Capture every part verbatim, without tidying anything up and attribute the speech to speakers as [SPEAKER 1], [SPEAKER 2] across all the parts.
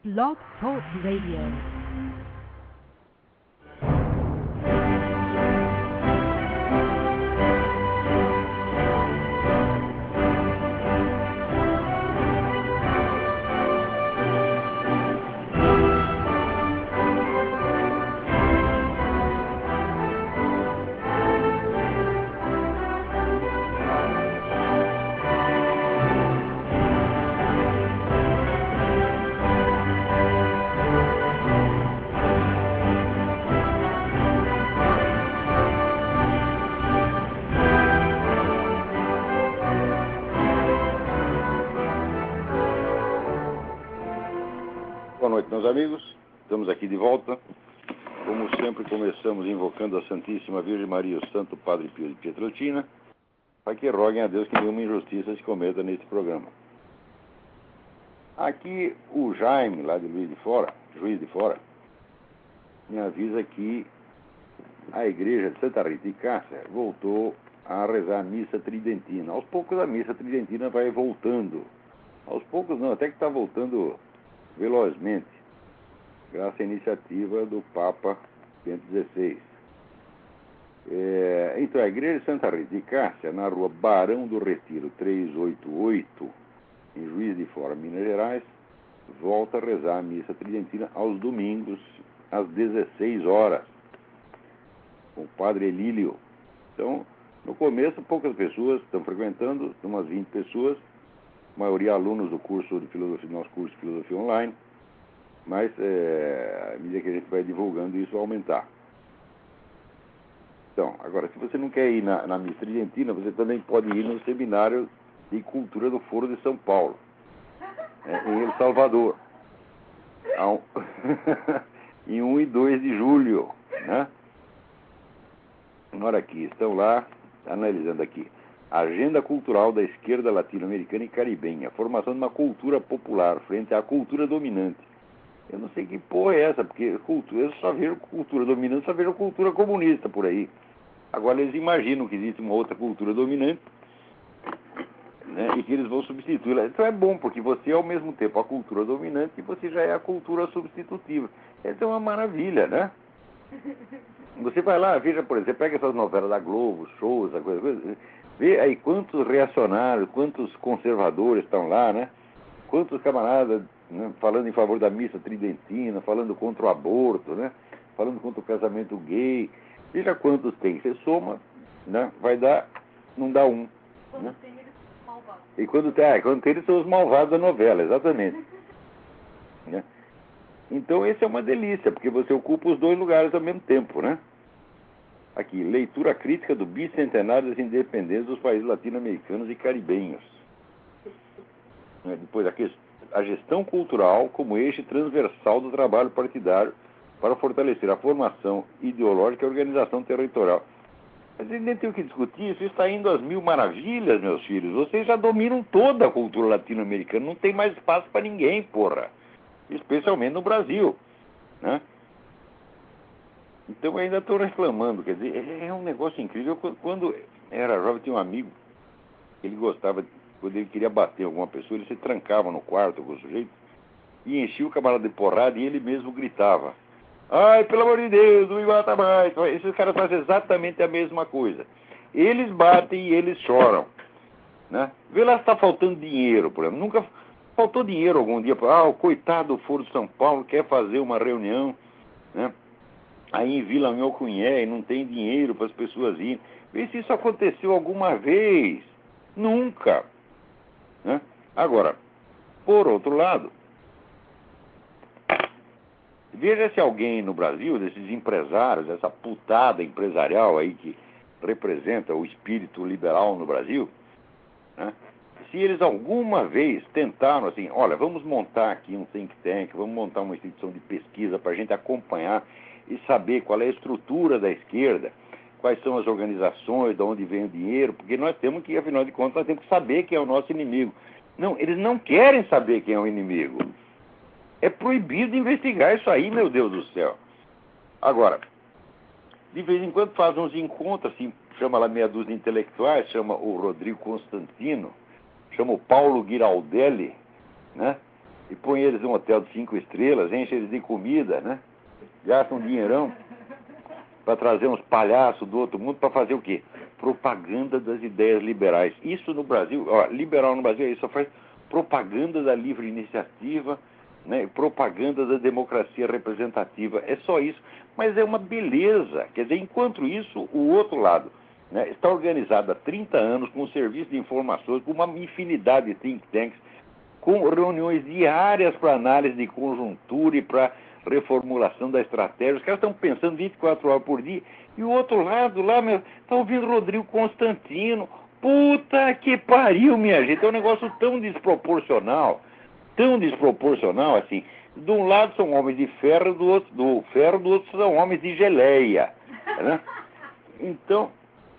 [SPEAKER 1] Blog Talk Radio.
[SPEAKER 2] Boa noite, meus amigos. Estamos aqui de volta. Como sempre, começamos invocando a Santíssima Virgem Maria, o Santo Padre Pio de Pietrelcina, para que roguem a Deus que nenhuma injustiça se cometa nesse programa. Aqui, o Jaime, lá de Juiz de Fora, Juiz de Fora, me avisa que a igreja de Santa Rita de Cássia voltou a rezar a missa tridentina. Aos poucos a missa tridentina vai voltando. Aos poucos não, até que está voltando velozmente, graças à iniciativa do Papa Bento dezesseis. É, então, a Igreja de Santa Rita de Cássia, na rua Barão do Retiro trezentos e oitenta e oito, em Juiz de Fora, Minas Gerais, volta a rezar a missa tridentina aos domingos, às dezesseis horas, com o Padre Elílio. Então, no começo, poucas pessoas estão frequentando, umas vinte pessoas, a maioria alunos do curso de filosofia, nosso curso de filosofia online, mas é, à medida que a gente vai divulgando, isso vai aumentar. Então, agora, se você não quer ir na, na missa tridentina, você também pode ir no seminário de cultura do Foro de São Paulo, é, em El Salvador, um, em um e dois de julho, né? Agora aqui, estão lá, analisando aqui. Agenda cultural da esquerda latino-americana e caribenha. Formação de uma cultura popular frente à cultura dominante. Eu não sei que porra é essa, porque cultura, eu só vejo cultura dominante, só vejo cultura comunista por aí. Agora eles imaginam que existe uma outra cultura dominante, né, e que eles vão substituí-la. Então é bom, porque você é ao mesmo tempo a cultura dominante e você já é a cultura substitutiva. Essa é uma maravilha, né? Você vai lá, veja, por exemplo, você pega essas novelas da Globo, shows, essa coisa, coisa, vê aí quantos reacionários, quantos conservadores estão lá, né? Quantos camaradas, né, falando em favor da missa tridentina, falando contra o aborto, né? Falando contra o casamento gay. Veja quantos tem. Você soma, né? Vai dar, não dá um.
[SPEAKER 3] Quando
[SPEAKER 2] né?
[SPEAKER 3] tem, eles são malvados.
[SPEAKER 2] E quando tem, ah, quando tem, eles são os malvados da novela, exatamente. né? Então, esse é uma delícia, porque você ocupa os dois lugares ao mesmo tempo, né? Aqui, leitura crítica do bicentenário das independências dos países latino-americanos e caribenhos. Depois, aqui, a gestão cultural como eixo transversal do trabalho partidário para fortalecer a formação ideológica e a organização territorial. Mas a gente nem tem o que discutir, isso está indo às mil maravilhas, meus filhos. Vocês já dominam toda a cultura latino-americana, não tem mais espaço para ninguém, porra. Especialmente no Brasil, né? Então, eu ainda estou reclamando, quer dizer, é um negócio incrível. Quando era jovem, tinha um amigo, ele gostava, quando ele queria bater alguma pessoa, ele se trancava no quarto com o sujeito e enchia o camarada de porrada e ele mesmo gritava: ai, pelo amor de Deus, não me mata mais. Esses caras fazem exatamente a mesma coisa. Eles batem e eles choram, né? Vê lá se está faltando dinheiro, por exemplo. Nunca faltou dinheiro algum dia. Ah, o coitado do Foro de São Paulo quer fazer uma reunião, né? Aí em Vila Melcunhé e não tem dinheiro para as pessoas irem. Vê se isso aconteceu alguma vez. Nunca. Né? Agora, por outro lado, veja se alguém no Brasil, desses empresários, essa putada empresarial aí que representa o espírito liberal no Brasil, né? Se eles alguma vez tentaram assim, olha, vamos montar aqui um think tank, vamos montar uma instituição de pesquisa para a gente acompanhar e saber qual é a estrutura da esquerda, quais são as organizações, de onde vem o dinheiro, porque nós temos que, afinal de contas, nós temos que saber quem é o nosso inimigo. Não, eles não querem saber quem é o inimigo. É proibido investigar isso aí, meu Deus do céu. Agora, de vez em quando faz uns encontros, assim, chama lá meia dúzia de intelectuais, chama o Rodrigo Constantino, chama o Paulo Giraldelli, né? e põe eles num hotel de cinco estrelas, enche eles de comida, né? Gasta um dinheirão para trazer uns palhaços do outro mundo para fazer o quê? Propaganda das ideias liberais. Isso no Brasil, ó, liberal no Brasil, isso só faz propaganda da livre iniciativa, né? Propaganda da democracia representativa. É só isso. Mas é uma beleza. Quer dizer, enquanto isso, o outro lado, né, está organizado há trinta anos com um serviço de informações, com uma infinidade de think tanks, com reuniões diárias para análise de conjuntura e para reformulação da estratégia. Os caras estão pensando vinte e quatro horas por dia. E o outro lado lá, meu, está ouvindo Rodrigo Constantino. Puta que pariu, minha gente. É um negócio tão desproporcional. Tão desproporcional, assim. De um lado são homens de ferro, do outro, do ferro, do outro são homens de geleia. Né? Então,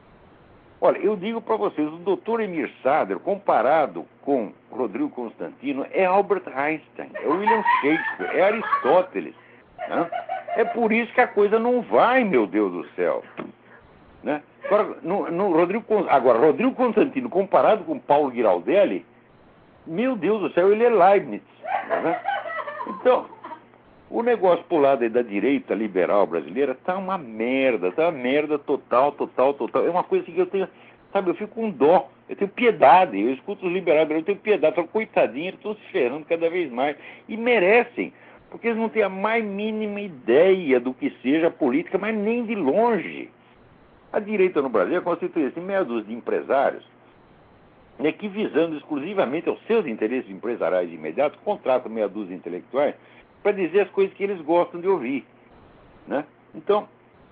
[SPEAKER 2] olha, eu digo para vocês, o doutor Emir Sader, comparado com Rodrigo Constantino, é Albert Einstein, é William Shakespeare, é Aristóteles. Né? É por isso que a coisa não vai, meu Deus do céu. Né? Agora, no, no Rodrigo, agora, Rodrigo Constantino, comparado com Paulo Giraldelli, meu Deus do céu, ele é Leibniz. Né? Então, o negócio pro lado aí da direita liberal brasileira tá uma merda, tá uma merda total, total, total. É uma coisa assim que eu tenho, sabe, eu fico com dó, eu tenho piedade, eu escuto os liberais, eu tenho piedade, falo, coitadinho, eles estão se ferrando cada vez mais. E merecem, porque eles não têm a mais mínima ideia do que seja a política, mas nem de longe. A direita no Brasil é constituída assim, meia dúzia de empresários, né, que visando exclusivamente aos seus interesses empresariais imediatos, contratam meia dúzia de intelectuais para dizer as coisas que eles gostam de ouvir. Né? Então,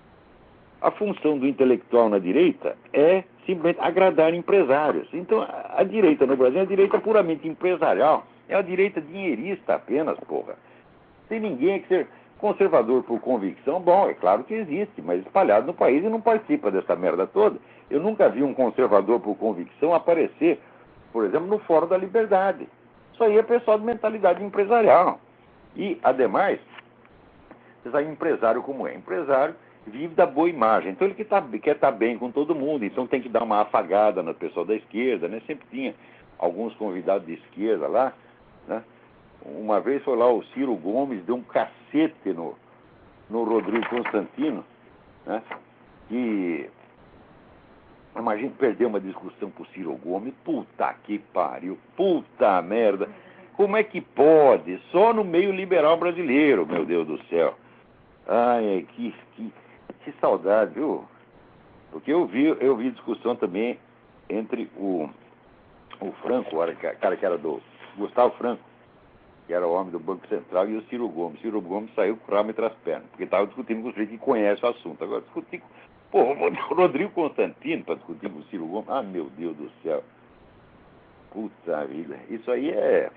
[SPEAKER 2] a função do intelectual na direita é simplesmente agradar empresários. Então, a, a direita no Brasil é a direita puramente empresarial, é a direita dinheirista apenas, porra. Sem ninguém que ser conservador por convicção, bom, é claro que existe, mas espalhado no país e não participa dessa merda toda. Eu nunca vi um conservador por convicção aparecer, por exemplo, no Fórum da Liberdade. Isso aí é pessoal de mentalidade empresarial. E, ademais, você sabe, empresário como é? Empresário vive da boa imagem. Então, ele que tá, quer estar bem com todo mundo. Então, tem que dar uma afagada no pessoal da esquerda, né? Sempre tinha alguns convidados de esquerda lá, né? Uma vez foi lá o Ciro Gomes, deu um cacete no, no Rodrigo Constantino, né? E... imagina perder uma discussão com o Ciro Gomes. Puta que pariu. Puta merda. Como é que pode? Só no meio liberal brasileiro, meu Deus do céu. Ai, que, que, que saudade, viu? Porque eu vi, eu vi discussão também entre o, o Franco, o cara que era do Gustavo Franco, que era o homem do Banco Central, e o Ciro Gomes. O Ciro Gomes saiu com o ramo entre as pernas, porque estava discutindo com o sujeito que conhece o assunto. Agora, discutir com... Pô, o Rodrigo Constantino para discutir com o Ciro Gomes. Ah, meu Deus do céu. Puta vida. Isso aí é...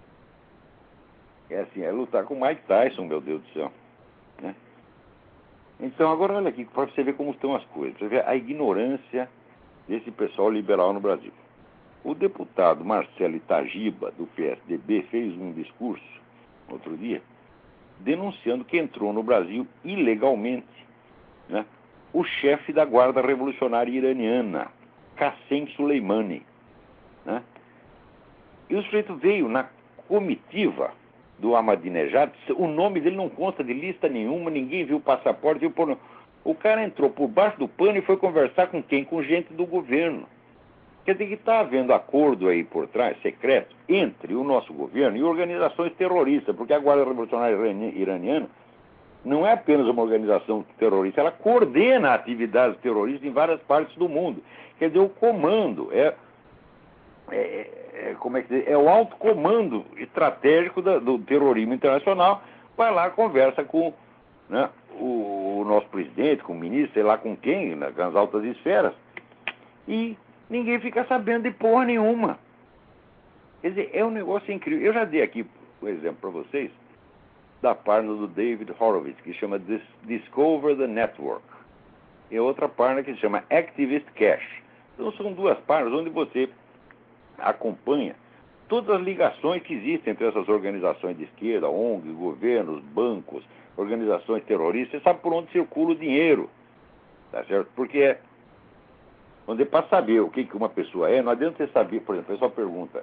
[SPEAKER 2] É assim, é lutar com o Mike Tyson, meu Deus do céu. Né? Então, agora olha aqui, para você ver como estão as coisas. Você vê a ignorância desse pessoal liberal no Brasil. O deputado Marcelo Itagiba, do P S D B, fez um discurso, outro dia, denunciando que entrou no Brasil ilegalmente, né, o chefe da Guarda Revolucionária Iraniana, Qassem Soleimani. Né? E o sujeito veio na comitiva do Ahmadinejad, o nome dele não consta de lista nenhuma, ninguém viu o passaporte, viu por... O cara entrou por baixo do pano e foi conversar com quem? Com gente do governo. Quer dizer que está havendo acordo aí por trás, secreto, entre o nosso governo e organizações terroristas, porque a Guarda Revolucionária Iraniana não é apenas uma organização terrorista, ela coordena atividades terroristas em várias partes do mundo. Quer dizer, o comando é... é É, como é que diz? É o alto comando estratégico da, do terrorismo internacional, vai lá, conversa com, né, o, o nosso presidente, com o ministro, sei lá com quem, nas altas esferas, e ninguém fica sabendo de porra nenhuma. Quer dizer, é um negócio incrível. Eu já dei aqui, por exemplo, para vocês, da página do David Horowitz, que chama Dis Discover the Network. E outra página que se chama Activist Cash. Então são duas páginas onde você acompanha todas as ligações que existem entre essas organizações de esquerda, O N Gs, governos, bancos, organizações terroristas. Você sabe por onde circula o dinheiro, tá certo? Porque, onde para saber o que, que uma pessoa é, não adianta você saber, por exemplo, a pessoa pergunta,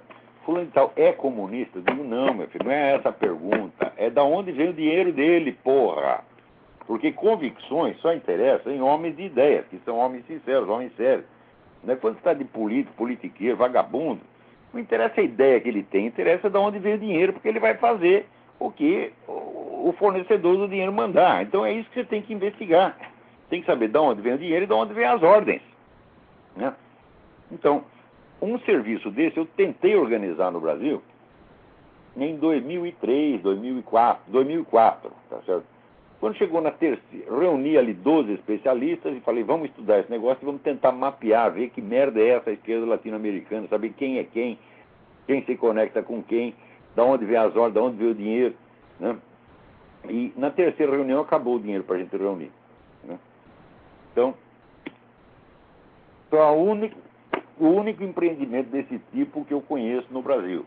[SPEAKER 2] fulano de tal é comunista? Eu digo, não, meu filho, não é essa a pergunta. É da onde vem o dinheiro dele, porra. Porque convicções só interessam em homens de ideias, que são homens sinceros, homens sérios. Não é quando você está de político, politiqueiro, vagabundo. Não interessa a ideia que ele tem, interessa de onde vem o dinheiro, porque ele vai fazer o que o fornecedor do dinheiro mandar. Então é isso que você tem que investigar. Tem que saber de onde vem o dinheiro e de onde vem as ordens, né? Então, um serviço desse eu tentei organizar no Brasil em dois mil e três, dois mil e quatro, dois mil e quatro, tá certo? Quando chegou na terceira, reuni ali doze especialistas e falei, vamos estudar esse negócio e vamos tentar mapear, ver que merda é essa esquerda latino-americana, saber quem é quem, quem se conecta com quem, da onde vem as ordens, da onde vem o dinheiro, né? E na terceira reunião acabou o dinheiro para a gente reunir, né? Então, foi a única, o único empreendimento desse tipo que eu conheço no Brasil.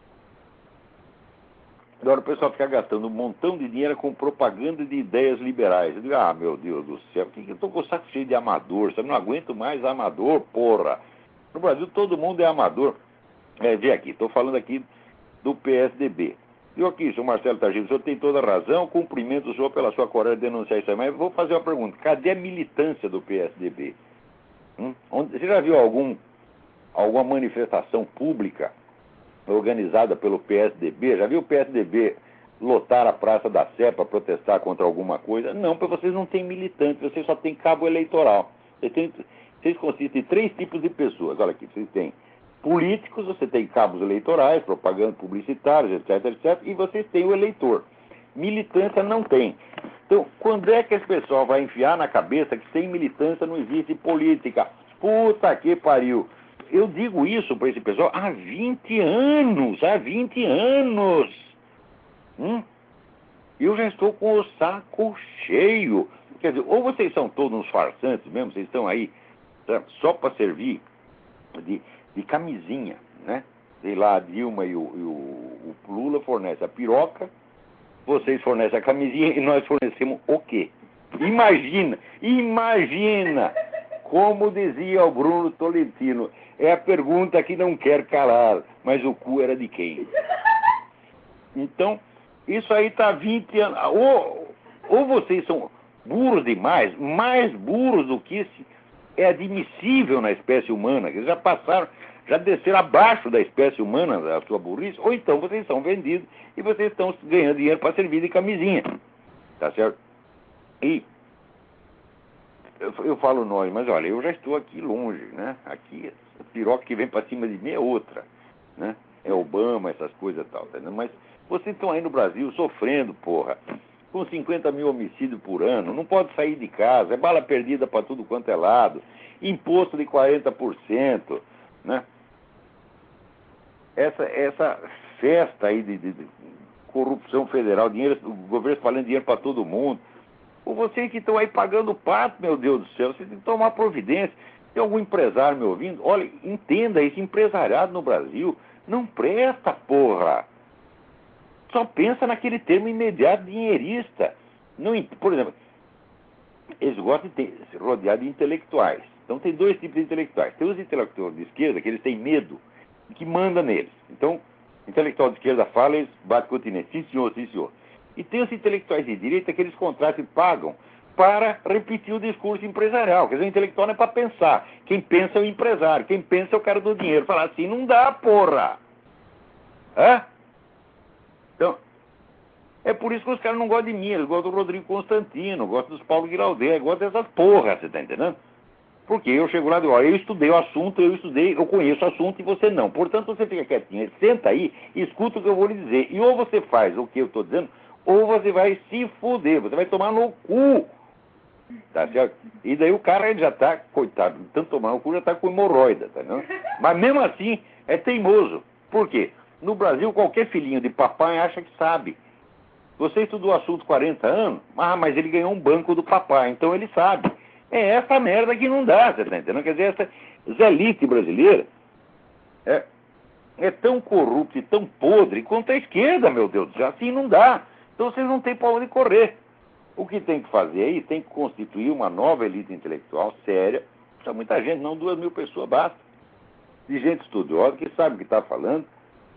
[SPEAKER 2] Agora o pessoal fica gastando um montão de dinheiro com propaganda de ideias liberais. Eu digo, ah, meu Deus do céu, que que eu tô com o saco cheio de amador, sabe? Não aguento mais amador, porra. No Brasil todo mundo é amador. É, vê aqui, estou falando aqui do P S D B. Eu aqui, senhor Marcelo Targino, o senhor tem toda a razão, cumprimento o senhor pela sua coragem de denunciar isso aí, mas vou fazer uma pergunta, cadê a militância do P S D B? Hum? Onde, você já viu algum, alguma manifestação pública organizada pelo P S D B? Já viu o P S D B lotar a Praça da Sé para protestar contra alguma coisa? Não, porque vocês não têm militantes, vocês só têm cabo eleitoral. Vocês, têm, vocês consistem em três tipos de pessoas. Olha aqui, vocês têm políticos, você tem cabos eleitorais, propaganda publicitários, etc, etcétera, e vocês têm o eleitor. Militância não tem. Então, quando é que esse pessoal vai enfiar na cabeça que sem militância não existe política? Puta que pariu! Eu digo isso para esse pessoal há vinte anos, há vinte anos. Hum? Eu já estou com o saco cheio. Quer dizer, ou vocês são todos uns farsantes mesmo, vocês estão aí, sabe, só para servir de, de camisinha, né? Sei lá, a Dilma e o, e o, o Lula fornecem a piroca, vocês fornecem a camisinha e nós fornecemos o quê? Imagina, imagina, como dizia o Bruno Tolentino, é a pergunta que não quer calar, mas o cu era de quem? Então, isso aí está vinte anos. Ou, ou vocês são burros demais, mais burros do que é admissível na espécie humana, que já passaram, já desceram abaixo da espécie humana, da sua burrice, ou então vocês são vendidos e vocês estão ganhando dinheiro para servir de camisinha. Tá certo? E eu, eu falo nós, mas olha, eu já estou aqui longe, né? Aqui, a piroca que vem para cima de mim é outra, né? É Obama, essas coisas e tal, tá entendendo? Mas vocês estão aí no Brasil sofrendo, porra, com cinquenta mil homicídios por ano, não pode sair de casa, é bala perdida para tudo quanto é lado, imposto de quarenta por cento, né? Essa, essa festa aí de, de, de corrupção federal, dinheiro, o governo falando dinheiro para todo mundo. Ou vocês que estão aí pagando o pato, meu Deus do céu, vocês têm que tomar providência. Tem algum empresário me ouvindo? Olha, entenda, esse empresariado no Brasil não presta, porra. Só pensa naquele termo imediato dinheirista. Não, por exemplo, eles gostam de ter, se rodear de intelectuais. Então tem dois tipos de intelectuais. Tem os intelectuais de esquerda, que eles têm medo, que manda neles. Então, o intelectual de esquerda fala, eles batem continente. Sim, senhor, sim, senhor. E tem os intelectuais de direita que eles contratam e pagam para repetir o discurso empresarial. Quer dizer, o intelectual não é para pensar. Quem pensa é o empresário. Quem pensa é o cara do dinheiro. Falar assim, não dá, porra. Hã? Então, é por isso que os caras não gostam de mim. Eles gostam do Rodrigo Constantino, gostam dos Paulo Guiraudê, gostam dessas porras, você tá entendendo? Porque eu chego lá e digo, ó, eu estudei o assunto, eu estudei, eu conheço o assunto e você não. Portanto, você fica quietinho, senta aí, escuta o que eu vou lhe dizer. E ou você faz o que eu estou dizendo, ou você vai se fuder, você vai tomar no cu. Tá certo? E daí o cara ele já tá, coitado, tanto tomar no cu, já tá com hemorroida, tá vendo? Mas mesmo assim, é teimoso. Por quê? No Brasil, qualquer filhinho de papai acha que sabe. Você estudou o assunto quarenta anos, ah, mas ele ganhou um banco do papai, então ele sabe. É essa merda que não dá, você tá entendendo? Quer dizer, essa zelite brasileira é, é tão corrupta e tão podre quanto a esquerda, meu Deus do céu. Assim não dá. Então vocês não têm pra onde correr. O que tem que fazer aí, tem que constituir uma nova elite intelectual séria. Não precisa muita gente, não, duas mil pessoas basta. De gente estudiosa, que sabe o que está falando,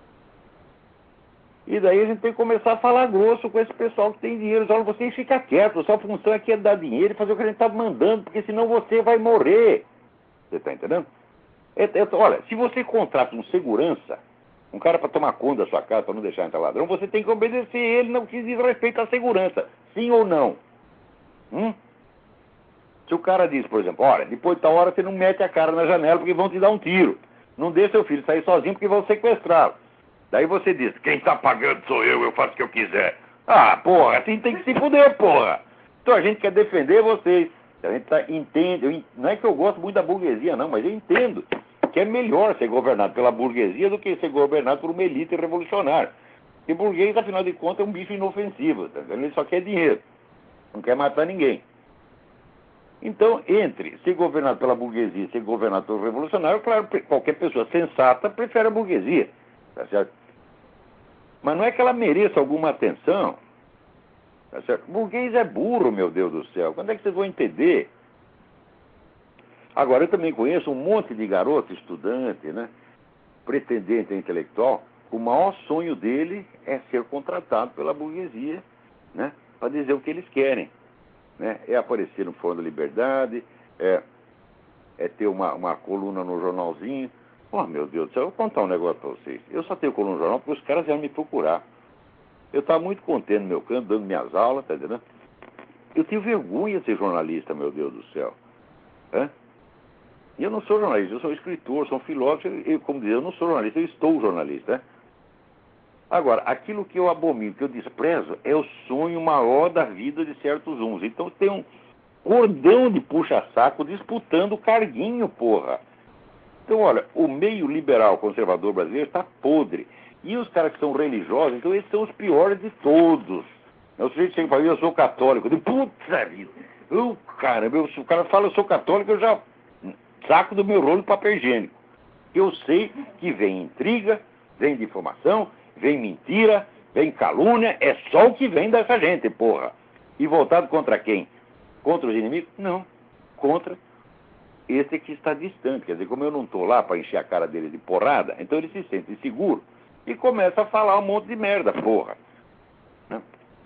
[SPEAKER 2] E daí a gente tem que começar a falar grosso com esse pessoal que tem dinheiro. Olha, vocês ficam quietos, sua função aqui é dar dinheiro e fazer o que a gente está mandando, porque senão você vai morrer. Você está entendendo? É, é, olha, se você contrata um segurança, um cara para tomar conta da sua casa, para não deixar entrar ladrão, você tem que obedecer ele no que diz respeito à segurança. Sim ou não? Hum? Se o cara diz, por exemplo, olha, depois de tal hora você não mete a cara na janela porque vão te dar um tiro. Não deixa seu filho sair sozinho porque vão sequestrá-lo. Daí você diz, quem tá pagando sou eu, eu faço o que eu quiser. Ah, porra, assim tem que se fuder, porra. Então a gente quer defender vocês. A gente tá, entende, eu, não é que eu gosto muito da burguesia, não, mas eu entendo que é melhor ser governado pela burguesia do que ser governado por uma elite revolucionária. E burguês, afinal de contas, é um bicho inofensivo, tá vendo? Ele só quer dinheiro, não quer matar ninguém. Então, entre ser governado pela burguesia e ser governado pelo revolucionário, claro, qualquer pessoa sensata prefere a burguesia, tá certo? Mas não é que ela mereça alguma atenção, tá certo? O burguês é burro, meu Deus do céu. Quando é que vocês vão entender? Agora, eu também conheço um monte de garoto, estudante, né? Pretendente a intelectual. O maior sonho dele é ser contratado pela burguesia, né? Para dizer o que eles querem, né? É aparecer no Fórum da Liberdade, é, é ter uma, uma coluna no jornalzinho. Oh, meu Deus do céu, eu vou contar um negócio para vocês. Eu só tenho coluna no jornal porque os caras vieram me procurar. Eu estava muito contente no meu canto, dando minhas aulas, tá entendendo? Eu tenho vergonha de ser jornalista, meu Deus do céu. Hã? E eu não sou jornalista, eu sou escritor, sou um filósofo, eu, como dizer, eu não sou jornalista, eu estou jornalista, né? Agora, aquilo que eu abomino, que eu desprezo, é o sonho maior da vida de certos uns. Então tem um cordão de puxa-saco disputando o carguinho, porra. Então, olha, o meio liberal conservador brasileiro está podre. E os caras que são religiosos, então esses são os piores de todos. O sujeito chega e fala, eu sou católico. Eu digo, puta vida. Eu, caramba, se o cara fala, eu sou católico, eu já saco do meu rolo de papel higiênico. Eu sei que vem intriga, vem difamação, vem mentira, vem calúnia, é só o que vem dessa gente, porra. E voltado contra quem? Contra os inimigos? Não, contra esse que está distante. Quer dizer, como eu não estou lá para encher a cara dele de porrada, então ele se sente inseguro e começa a falar um monte de merda, porra. Né?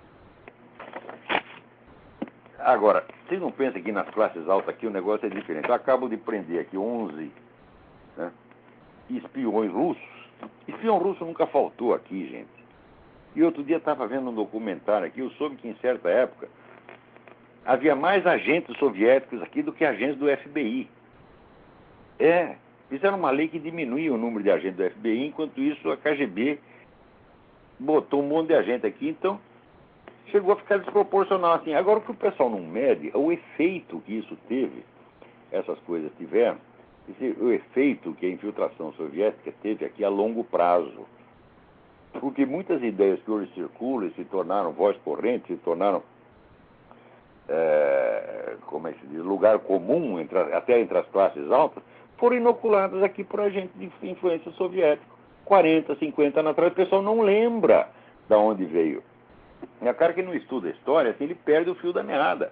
[SPEAKER 2] Agora, vocês não pensam que nas classes altas aqui o negócio é diferente. Eu acabo de prender aqui onze, né, espiões russos. Espião russo nunca faltou aqui, gente. E outro dia estava vendo um documentário aqui, eu soube que em certa época havia mais agentes soviéticos aqui do que agentes do F B I. É, fizeram uma lei que diminuía o número de agentes do F B I, enquanto isso a K G B botou um monte de agente aqui, então chegou a ficar desproporcional assim. Agora, o que o pessoal não mede é o efeito que isso teve, essas coisas tiveram, esse, o efeito que a infiltração soviética teve aqui a longo prazo. Porque muitas ideias que hoje circulam e se tornaram voz corrente, se tornaram, é, como é que se diz, lugar comum, entre, até entre as classes altas, foram inoculadas aqui por agentes de influência soviética. quarenta, cinquenta anos atrás, o pessoal não lembra de onde veio. E a cara que não estuda a história, assim, ele perde o fio da meada.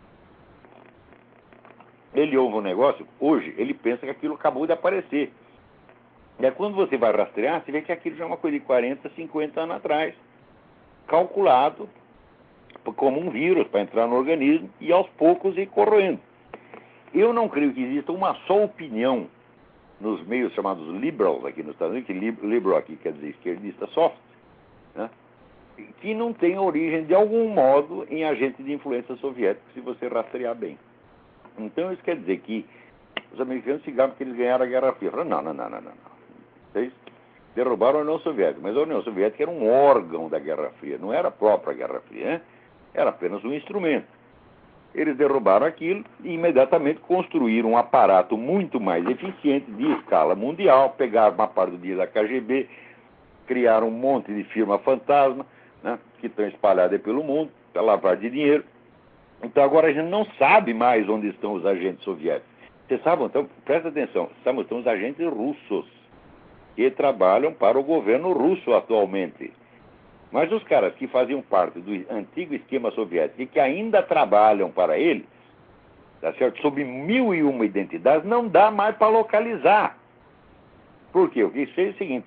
[SPEAKER 2] Ele ouve um negócio, hoje, ele pensa que aquilo acabou de aparecer. E aí, quando você vai rastrear, você vê que aquilo já é uma coisa de quarenta, cinquenta anos atrás, calculado como um vírus para entrar no organismo e aos poucos ir corroendo. Eu não creio que exista uma só opinião nos meios chamados liberals aqui nos Estados Unidos, que liberal aqui quer dizer esquerdista soft, né, que não tem origem de algum modo em agente de influência soviética, se você rastrear bem. Então isso quer dizer que os americanos se gabam que eles ganharam a Guerra Fria. Falaram, não, não, não, não, não, não. Vocês derrubaram a União Soviética, mas a União Soviética era um órgão da Guerra Fria, não era a própria Guerra Fria, né? Era apenas um instrumento. Eles derrubaram aquilo e imediatamente construíram um aparato muito mais eficiente de escala mundial, pegaram uma parte do dinheiro da K G B, criaram um monte de firma fantasma, né, que estão espalhadas pelo mundo, para lavar de dinheiro. Então agora a gente não sabe mais onde estão os agentes soviéticos. Vocês sabem, então, presta atenção, sabem, estão os agentes russos, que trabalham para o governo russo atualmente. Mas os caras que faziam parte do antigo esquema soviético e que ainda trabalham para ele, tá certo? Sob mil e uma identidades, não dá mais para localizar. Por quê? O que sei é o seguinte, quando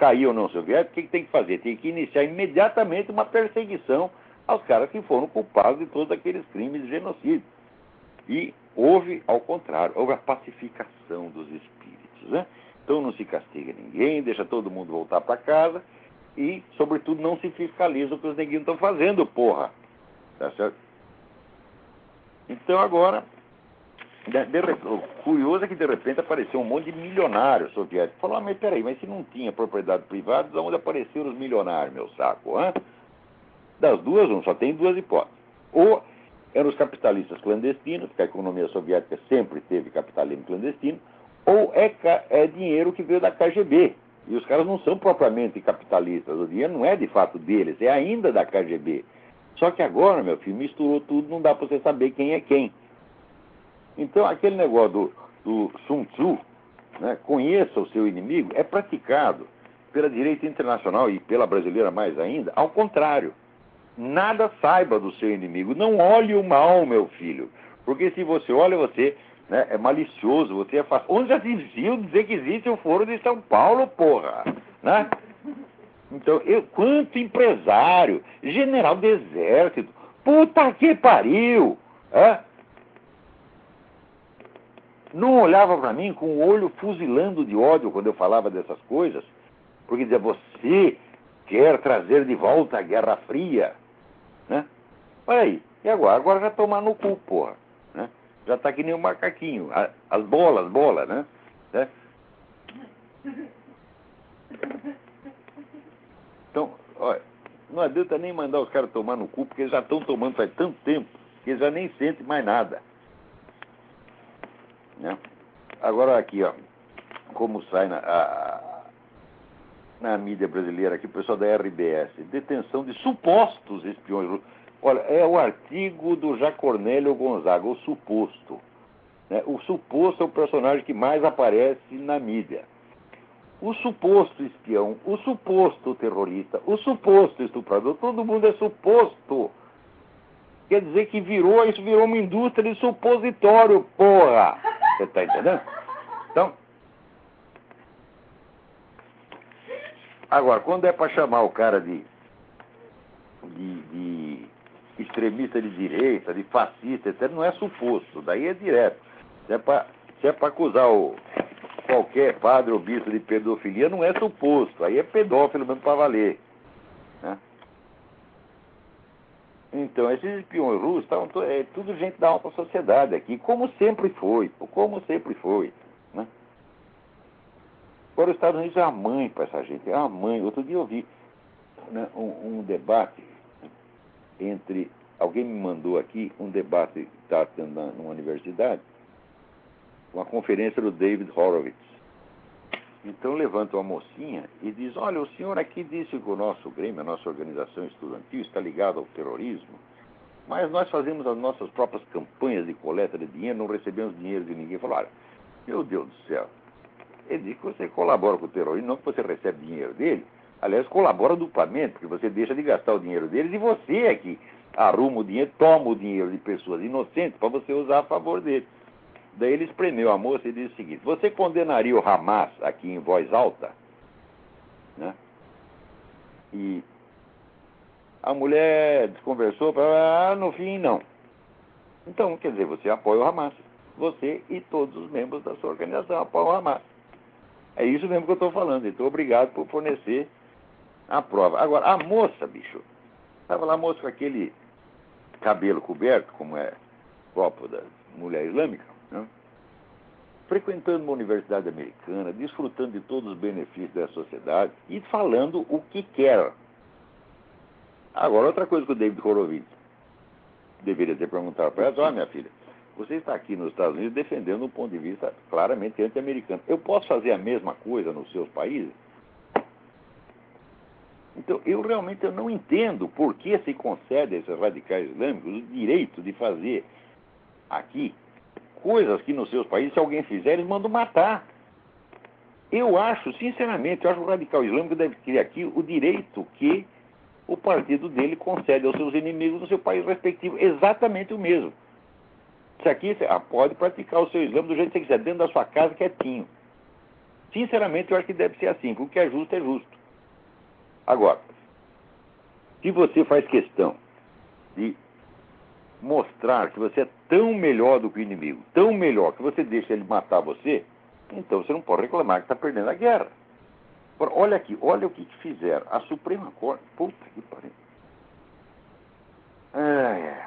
[SPEAKER 2] cair ou não soviético, o que, que tem que fazer? Tem que iniciar imediatamente uma perseguição aos caras que foram culpados de todos aqueles crimes de genocídio. E houve, ao contrário, houve a pacificação dos espíritos, né? Então não se castiga ninguém, deixa todo mundo voltar para casa e, sobretudo, não se fiscaliza o que os neguinhos estão fazendo, porra. Tá certo? Então agora, de, de, o curioso é que de repente apareceu um monte de milionários soviéticos. Falou, ah, mas peraí, mas se não tinha propriedade privada, de onde apareceram os milionários, meu saco, hein? Das duas, um, só tem duas hipóteses. Ou eram os capitalistas clandestinos, porque a economia soviética sempre teve capitalismo clandestino, ou é, é dinheiro que veio da K G B. E os caras não são propriamente capitalistas, o dinheiro não é de fato deles, é ainda da K G B. Só que agora, meu filho, misturou tudo, não dá para você saber quem é quem. Então, aquele negócio do, do Sun Tzu, né, conheça o seu inimigo, é praticado pela direita internacional e pela brasileira mais ainda, ao contrário. Nada saiba do seu inimigo. Não olhe o mal, meu filho. Porque se você olha, você, né, é malicioso, você é fácil. Onde já se viu dizer que existe o Foro de São Paulo, porra? Né? Então, eu, quanto empresário, general do exército, puta que pariu! É? Não olhava para mim com o olho fuzilando de ódio quando eu falava dessas coisas, porque dizia, você quer trazer de volta a Guerra Fria, né? Olha aí, e agora? Agora já tomar no cu, porra, né? Já tá que nem um macaquinho, as bolas, bolas, né? né? Então, olha, não adianta nem mandar os caras tomar no cu, porque eles já estão tomando faz tanto tempo, que eles já nem sentem mais nada, né? Agora aqui, ó, como sai na... A, na mídia brasileira aqui, o pessoal da R B S, detenção de supostos espiões russos. Olha, é o artigo do Jacornélio Gonzaga, o suposto. Né? O suposto é o personagem que mais aparece na mídia. O suposto espião, o suposto terrorista, o suposto estuprador, todo mundo é suposto. Quer dizer que virou, isso virou uma indústria de supositório, porra! Você tá entendendo? Então, agora, quando é para chamar o cara de, de, de extremista de direita, de fascista, etcétera, não é suposto, daí é direto. Se é para se é para acusar o, qualquer padre ou bispo de pedofilia, não é suposto, aí é pedófilo mesmo para valer. Né? Então, esses espiões russos, tavam, é tudo gente da alta sociedade aqui, como sempre foi, como sempre foi. Né? Agora, os Estados Unidos é a mãe para essa gente, é a mãe. Outro dia eu vi, né, um, um debate entre... Alguém me mandou aqui um debate que está tendo na, numa universidade, uma conferência do David Horowitz. Então levanta uma mocinha e diz, olha, o senhor aqui disse que o nosso Grêmio, a nossa organização estudantil, está ligado ao terrorismo, mas nós fazemos as nossas próprias campanhas de coleta de dinheiro, não recebemos dinheiro de ninguém. Falou, olha, meu Deus do céu, ele diz que você colabora com o terrorismo, não que você recebe dinheiro dele. Aliás, colabora duplamente, porque você deixa de gastar o dinheiro deles e você é que arruma o dinheiro, toma o dinheiro de pessoas inocentes para você usar a favor deles. Daí ele espremeu a moça e disse o seguinte, você condenaria o Hamas aqui em voz alta? Né? E a mulher desconversou, para ah, no fim, não. Então, quer dizer, você apoia o Hamas. Você e todos os membros da sua organização apoiam o Hamas. É isso mesmo que eu estou falando. Então, obrigado por fornecer a prova. Agora, a moça, bicho, estava lá a moça com aquele cabelo coberto, como é próprio da mulher islâmica, né? Frequentando uma universidade americana, desfrutando de todos os benefícios da sociedade e falando o que quer. Agora, outra coisa que o David Horowitz deveria ter perguntado para ela, olha, minha filha, você está aqui nos Estados Unidos defendendo um ponto de vista claramente anti-americano. Eu posso fazer a mesma coisa nos seus países? Então, eu realmente eu não entendo por que se concede a esses radicais islâmicos o direito de fazer aqui coisas que nos seus países, se alguém fizer, eles mandam matar. Eu acho, sinceramente, eu acho que o radical islâmico deve ter aqui o direito que o partido dele concede aos seus inimigos no seu país respectivo. Exatamente o mesmo. Isso aqui, você pode praticar o seu islã do jeito que você quiser, dentro da sua casa, quietinho. Sinceramente, eu acho que deve ser assim, porque o que é justo é justo. Agora, se você faz questão de mostrar que você é tão melhor do que o inimigo, tão melhor, que você deixa ele matar você, então você não pode reclamar que está perdendo a guerra. Agora, olha aqui, olha o que, que fizeram. A Suprema Corte... Puta que pariu. Ai, é.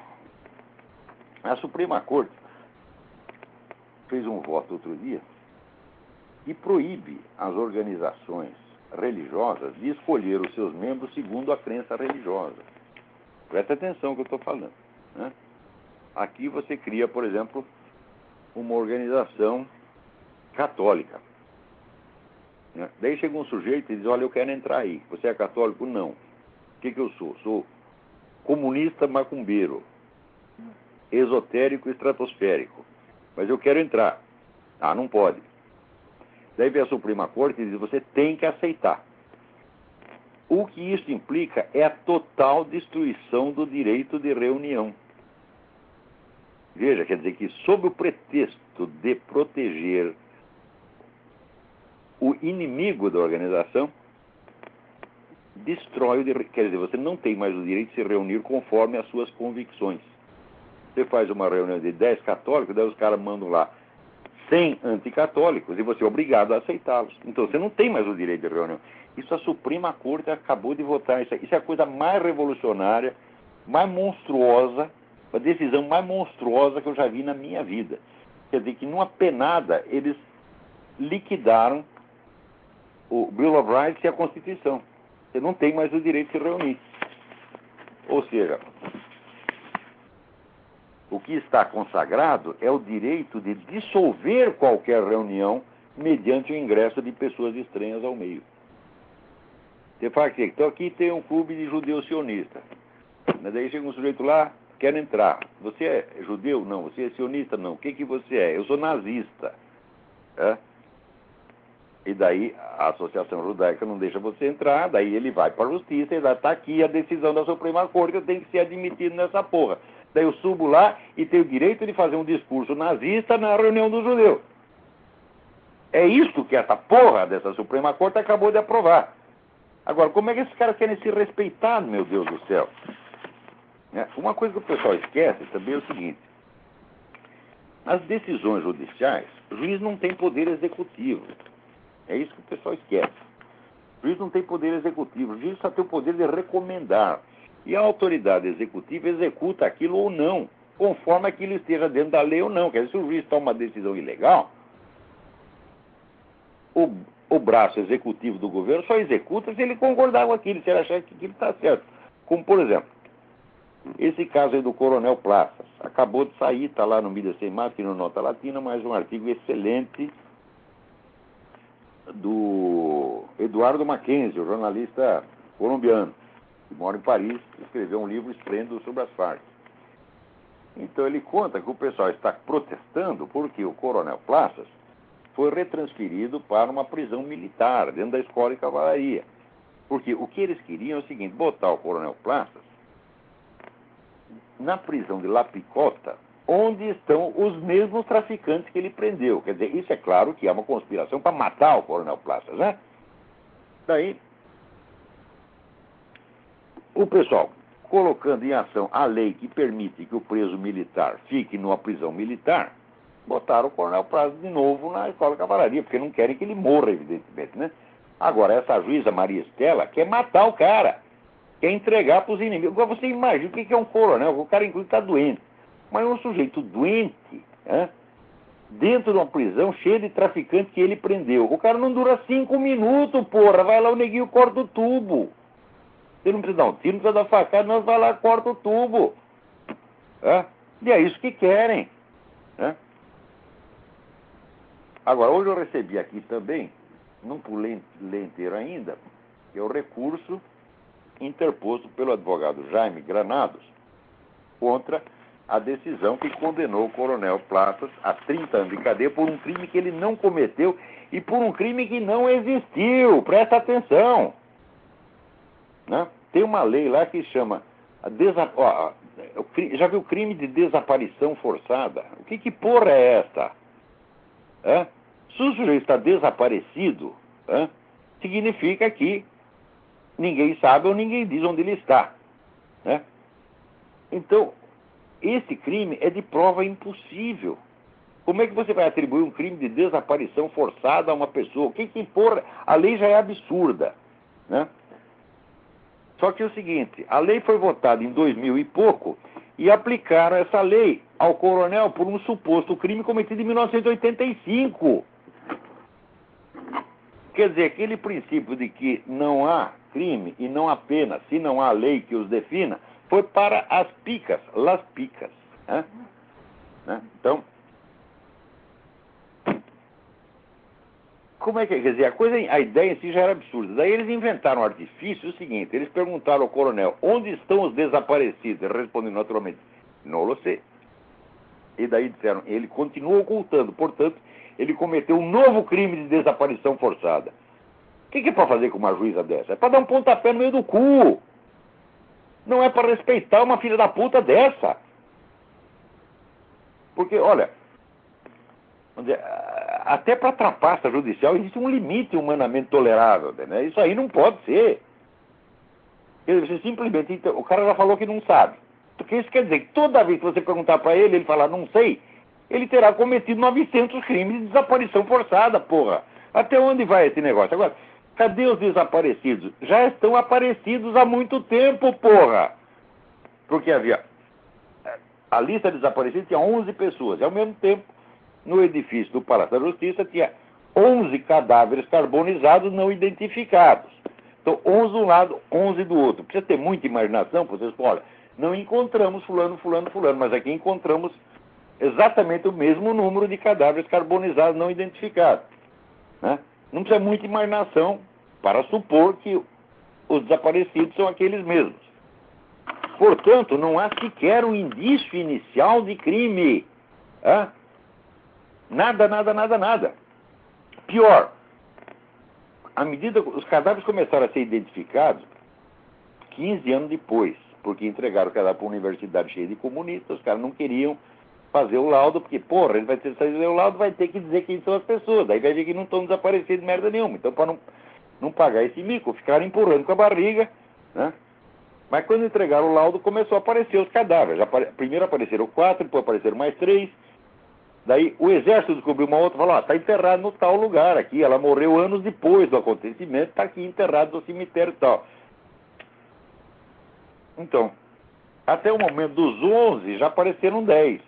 [SPEAKER 2] A Suprema Corte fez um voto outro dia que proíbe as organizações religiosas de escolher os seus membros segundo a crença religiosa. Presta atenção no que eu estou falando, né? Aqui você cria, por exemplo, uma organização católica, né? Daí chega um sujeito e diz, olha, eu quero entrar aí. Você é católico? Não. O que, que eu sou? Sou comunista macumbeiro, esotérico estratosférico. Mas eu quero entrar. Ah, não pode. Daí vem a Suprema Corte e diz, você tem que aceitar. O que isso implica é a total destruição do direito de reunião. Veja, quer dizer que sob o pretexto de proteger o inimigo da organização, destrói o direito. Quer dizer, você não tem mais o direito de se reunir conforme as suas convicções. Você faz uma reunião de dez católicos, daí os caras mandam lá cem anticatólicos e você é obrigado a aceitá-los. Então você não tem mais o direito de reunião. Isso a Suprema Corte acabou de votar. Isso é a coisa mais revolucionária, mais monstruosa, a decisão mais monstruosa que eu já vi na minha vida. Quer dizer que numa penada eles liquidaram o Bill of Rights e a Constituição. Você não tem mais o direito de se reunir. Ou seja, o que está consagrado é o direito de dissolver qualquer reunião mediante o ingresso de pessoas estranhas ao meio. Você fala que então aqui tem um clube de judeus sionistas. Daí chega um sujeito lá, quer entrar. Você é judeu? Não. Você é sionista? Não. O que, que você é? Eu sou nazista. É? E daí a Associação Judaica não deixa você entrar, daí ele vai para a justiça e está aqui a decisão da Suprema Corte, eu tenho que ser admitido nessa porra. Daí eu subo lá e tenho o direito de fazer um discurso nazista na reunião dos judeus. É isso que essa porra dessa Suprema Corte acabou de aprovar. Agora, como é que esses caras querem se respeitar, meu Deus do céu? É, uma coisa que o pessoal esquece também é o seguinte. Nas decisões judiciais, o juiz não tem poder executivo. É isso que o pessoal esquece. O juiz não tem poder executivo. O juiz só tem o poder de recomendar. E a autoridade executiva executa aquilo ou não, conforme aquilo esteja dentro da lei ou não. Quer dizer, se o juiz toma uma decisão ilegal, o, o braço executivo do governo só executa se ele concordar com aquilo, se ele achar que aquilo está certo. Como, por exemplo, esse caso aí do Coronel Plaças. Acabou de sair, está lá no Mídia Sem Máscara e no Nota Latina, mais um artigo excelente do Eduardo Mackenzie, o jornalista colombiano, que mora em Paris, escreveu um livro esplêndido sobre as Farc. Então ele conta que o pessoal está protestando porque o Coronel Plaças foi retransferido para uma prisão militar, dentro da escola de cavalaria. Porque o que eles queriam é o seguinte, botar o Coronel Plaças na prisão de La Picota, onde estão os mesmos traficantes que ele prendeu. Quer dizer, isso é claro que é uma conspiração para matar o Coronel Plaças, né? Daí, o pessoal, colocando em ação a lei que permite que o preso militar fique numa prisão militar, botaram o Coronel Plaças de novo na escola de cavalaria, porque não querem que ele morra, evidentemente, né? Agora, essa juíza Maria Estela quer matar o cara, quer entregar para os inimigos. Agora, você imagina o que é um coronel, o cara, inclusive, está doente. Mas um sujeito doente, né, dentro de uma prisão cheia de traficantes que ele prendeu. O cara não dura cinco minutos, porra. Vai lá, o neguinho corta o tubo. Você não precisa dar um tiro, não precisa dar facada, nós vai lá, corta o tubo. É? E é isso que querem. Né? Agora, hoje eu recebi aqui também, não pulei inteiro ainda, que é o recurso interposto pelo advogado Jaime Granados contra a decisão que condenou o Coronel Plaças a trinta anos de cadeia por um crime que ele não cometeu e por um crime que não existiu. Presta atenção. Né? Tem uma lei lá que chama... A desa... Ó, já viu o crime de desaparição forçada? O que, que porra é essa? É? Se o sujeito está desaparecido, é? Significa que ninguém sabe ou ninguém diz onde ele está, né? Então, esse crime é de prova impossível. Como é que você vai atribuir um crime de desaparição forçada a uma pessoa? O que que porra? A lei já é absurda, né? Só que é o seguinte, a lei foi votada em dois mil e pouco e aplicaram essa lei ao coronel por um suposto crime cometido em mil novecentos e oitenta e cinco. Quer dizer, aquele princípio de que não há crime e não há pena se não há lei que os defina, foi para as picas, las picas, né? Né? Então, como é que é? Quer dizer, a coisa, a ideia em si já era absurda. Daí eles inventaram um artifício, o seguinte, eles perguntaram ao coronel, onde estão os desaparecidos? Ele respondeu naturalmente, não lo sei. E daí disseram, ele continua ocultando, portanto, ele cometeu um novo crime de desaparição forçada. O que, que é para fazer com uma juíza dessa? É para dar um pontapé no meio do cu. Não é para respeitar uma filha da puta dessa. Porque, olha, vamos dizer, até para trapaça judicial existe um limite humanamente tolerável, né? Isso aí não pode ser. Você simplesmente, então, o cara já falou que não sabe. Porque isso quer dizer que toda vez que você perguntar para ele, ele falar não sei, ele terá cometido novecentos crimes de desaparição forçada, porra. Até onde vai esse negócio? Agora, cadê os desaparecidos? Já estão aparecidos há muito tempo, porra. Porque havia... A lista de desaparecidos tinha onze pessoas. E ao mesmo tempo, no edifício do Palácio da Justiça, tinha onze cadáveres carbonizados não identificados. Então, onze de um lado, onze do outro. Precisa ter muita imaginação, para vocês falarem, olha, não encontramos fulano, fulano, fulano, mas aqui encontramos exatamente o mesmo número de cadáveres carbonizados não identificados, né? Não precisa muita imaginação para supor que os desaparecidos são aqueles mesmos. Portanto, não há sequer um indício inicial de crime. Hã? Nada, nada, nada, nada. Pior, à medida que os cadáveres começaram a ser identificados, quinze anos depois, porque entregaram o cadáver para uma universidade cheia de comunistas, os caras não queriam fazer o laudo, porque, porra, ele vai ter que fazer o laudo, vai ter que dizer quem são as pessoas, daí vai ver que não estão desaparecidos merda nenhuma. Então, para não, não pagar esse mico, ficaram empurrando com a barriga, né? Mas quando entregaram o laudo, começou a aparecer os cadáveres. Apare... Primeiro apareceram quatro, depois apareceram mais três. Daí o exército descobriu uma outra e falou, ah, está enterrado no tal lugar aqui. Ela morreu anos depois do acontecimento, está aqui enterrado no cemitério e tal. Então, até o momento dos onze, já apareceram dez.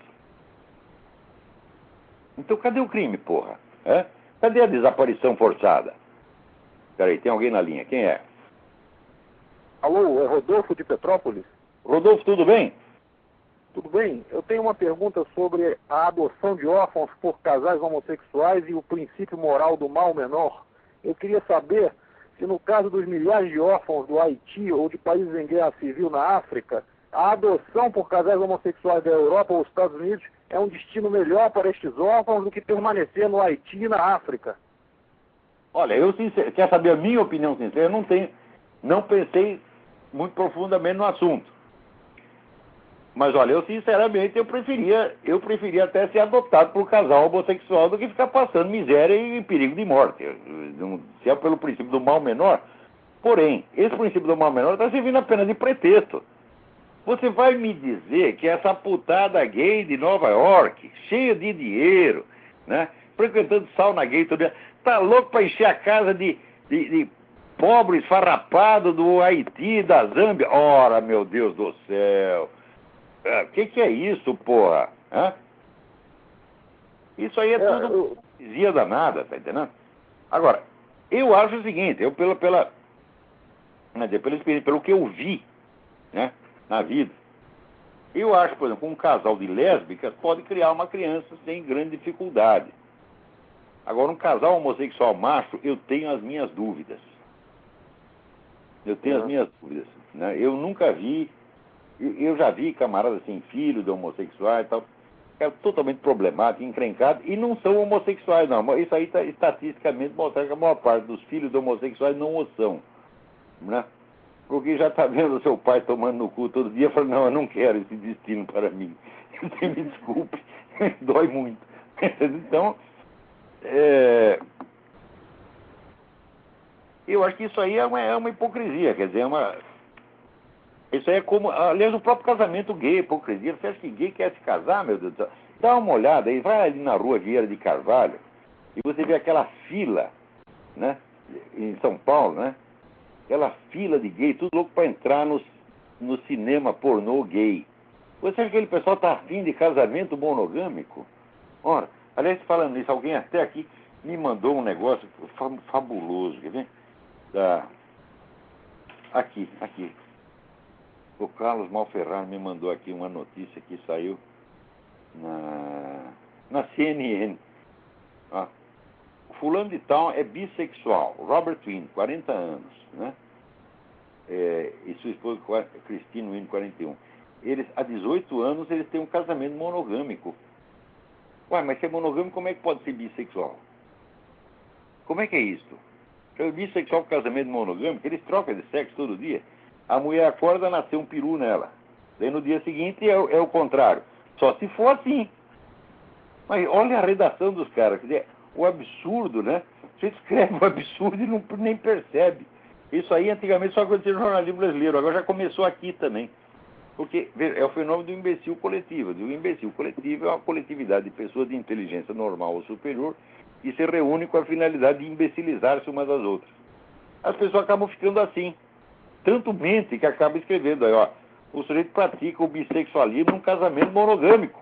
[SPEAKER 2] Então, cadê o crime, porra? É? Cadê a desaparição forçada? Peraí, tem alguém na linha. Quem é?
[SPEAKER 1] Alô, é Rodolfo de Petrópolis?
[SPEAKER 2] Rodolfo, tudo bem?
[SPEAKER 1] Tudo bem? Eu tenho uma pergunta sobre a adoção de órfãos por casais homossexuais e o princípio moral do mal menor. Eu queria saber se no caso dos milhares de órfãos do Haiti ou de países em guerra civil na África, a adoção por casais homossexuais da Europa ou dos Estados Unidos é um destino melhor para estes órfãos do que permanecer no Haiti e na África.
[SPEAKER 2] Olha, eu sincero, quer saber a minha opinião sincera? Eu não tenho, não pensei muito profundamente no assunto. Mas olha, eu sinceramente eu preferia, eu preferia até ser adotado por um casal homossexual do que ficar passando miséria e perigo de morte. Se é pelo princípio do mal menor. Porém, esse princípio do mal menor está servindo apenas de pretexto. Você vai me dizer que essa putada gay de Nova York, cheia de dinheiro, né, frequentando sauna gay, tudo, tá louco para encher a casa de, de, de pobres farrapados do Haiti, da Zâmbia? Ora, meu Deus do céu! O que, que é isso, porra? Hã? Isso aí é, é tudo hipocrisia eu... danada, tá entendendo? Agora, eu acho o seguinte, eu pela, pela, né, pela experiência, pelo que eu vi, né, na vida, eu acho, por exemplo, um casal de lésbicas pode criar uma criança sem grande dificuldade. Agora, um casal homossexual macho, eu tenho as minhas dúvidas. Eu tenho é. as minhas dúvidas, né? Eu nunca vi... Eu já vi camaradas sem filho de homossexuais e tal, que é totalmente problemático, encrencado, e não são homossexuais, não. Isso aí está estatisticamente mostrando que a maior parte dos filhos de homossexuais não o são, né? Porque já está vendo o seu pai tomando no cu todo dia e fala, não, eu não quero esse destino para mim. Você me desculpe, dói muito. Então, é... Eu acho que isso aí é uma, é uma hipocrisia, quer dizer, é uma... Isso aí é como, aliás, o próprio casamento gay é hipocrisia. Você acha que gay quer se casar, meu Deus do céu? Dá uma olhada aí, vai ali na rua Vieira de Carvalho e você vê aquela fila, né, em São Paulo, né? Aquela fila de gay, tudo louco para entrar no, no cinema pornô gay. Você acha que aquele pessoal está afim de casamento monogâmico? Ora, aliás, falando nisso, alguém até aqui me mandou um negócio fabuloso, quer ver? Da... Aqui, aqui. O Carlos Malferrar me mandou aqui uma notícia que saiu na, na C N N. Ah, fulano de tal é bissexual, Robert Wynn, quarenta anos, né? É, e sua esposa Christine Wynn, quarenta e um. Eles, há dezoito anos, eles têm um casamento monogâmico. Ué, mas se é monogâmico, como é que pode ser bissexual? Como é que é isso? O bissexual com casamento monogâmico, eles trocam de sexo todo dia. A mulher acorda, nasceu um peru nela. Daí no dia seguinte é, é o contrário. Só se for assim. Mas olha a redação dos caras. Quer dizer, o absurdo, né? Você escreve o absurdo e não, nem percebe. Isso aí antigamente só acontecia no jornalismo brasileiro. Agora já começou aqui também. Porque é o fenômeno do imbecil coletivo. O imbecil coletivo é uma coletividade de pessoas de inteligência normal ou superior que se reúnem com a finalidade de imbecilizar-se umas das outras. As pessoas acabam ficando assim. Tanto mente que acaba escrevendo aí, ó. O sujeito pratica o bissexualismo num casamento monogâmico.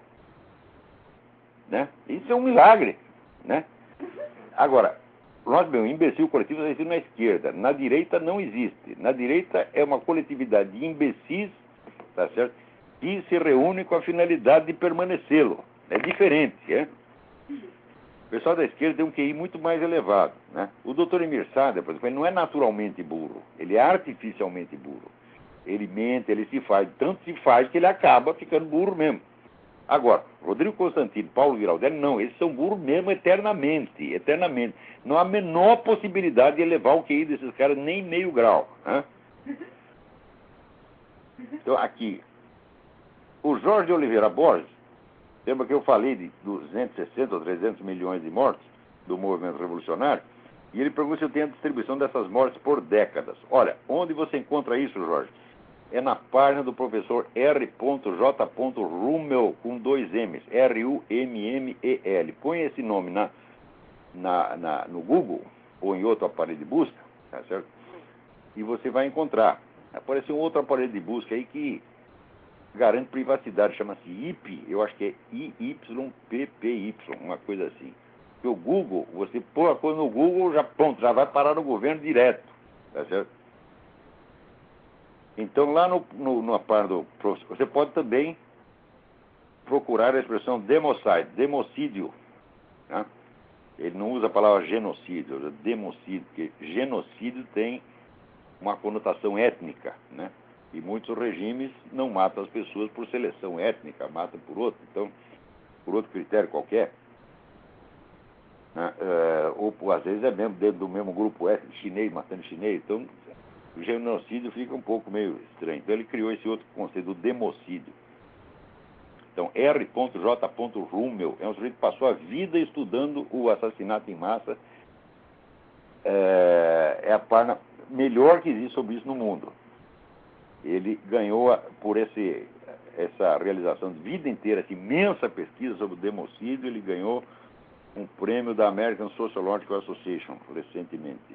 [SPEAKER 2] Né? Isso é um milagre. Né? Agora, nós, bem, o imbecil coletivo existe na esquerda. Na direita não existe. Na direita é uma coletividade de imbecis, tá certo? Que se reúne com a finalidade de permanecê-lo. É diferente, é? O pessoal da esquerda tem um Q I muito mais elevado, né? O doutor Emir Sader, por exemplo, ele não é naturalmente burro, ele é artificialmente burro. Ele mente, ele se faz, tanto se faz que ele acaba ficando burro mesmo. Agora, Rodrigo Constantino, Paulo Giraldelli, não, eles são burros mesmo eternamente, eternamente. Não há a menor possibilidade de elevar o Q I desses caras nem meio grau, né? Então, aqui, o Jorge de Oliveira Borges, lembra que eu falei de duzentos e sessenta ou trezentos milhões de mortes do movimento revolucionário? E ele pergunta se eu tenho a distribuição dessas mortes por décadas. Olha, onde você encontra isso, Jorge? É na página do professor R J Rummel, com dois M's, R U M M E L. Põe esse nome na, na, na, no Google ou em outro aparelho de busca, tá certo? E você vai encontrar. Apareceu um outro aparelho de busca aí que garante privacidade, chama-se I P, eu acho que é I Y P P Y, uma coisa assim. Porque o Google, você põe a coisa no Google, já pronto, já vai parar no governo direto, tá certo? Então lá no, no, no parte do... Você pode também procurar a expressão democide, democídio, né? Ele não usa a palavra genocídio, usa democídio, porque genocídio tem uma conotação étnica, né? E muitos regimes não matam as pessoas por seleção étnica, matam por outro, então, por outro critério qualquer. Né? É, ou às vezes é mesmo dentro do mesmo grupo étnico, chinês matando chinês, então o genocídio fica um pouco meio estranho. Então ele criou esse outro conceito, o democídio. Então, R J Rummel é um sujeito que passou a vida estudando o assassinato em massa. É, é a página melhor que existe sobre isso no mundo. Ele ganhou, por esse, essa realização de vida inteira, essa imensa pesquisa sobre o democídio, ele ganhou um prêmio da American Sociological Association, recentemente.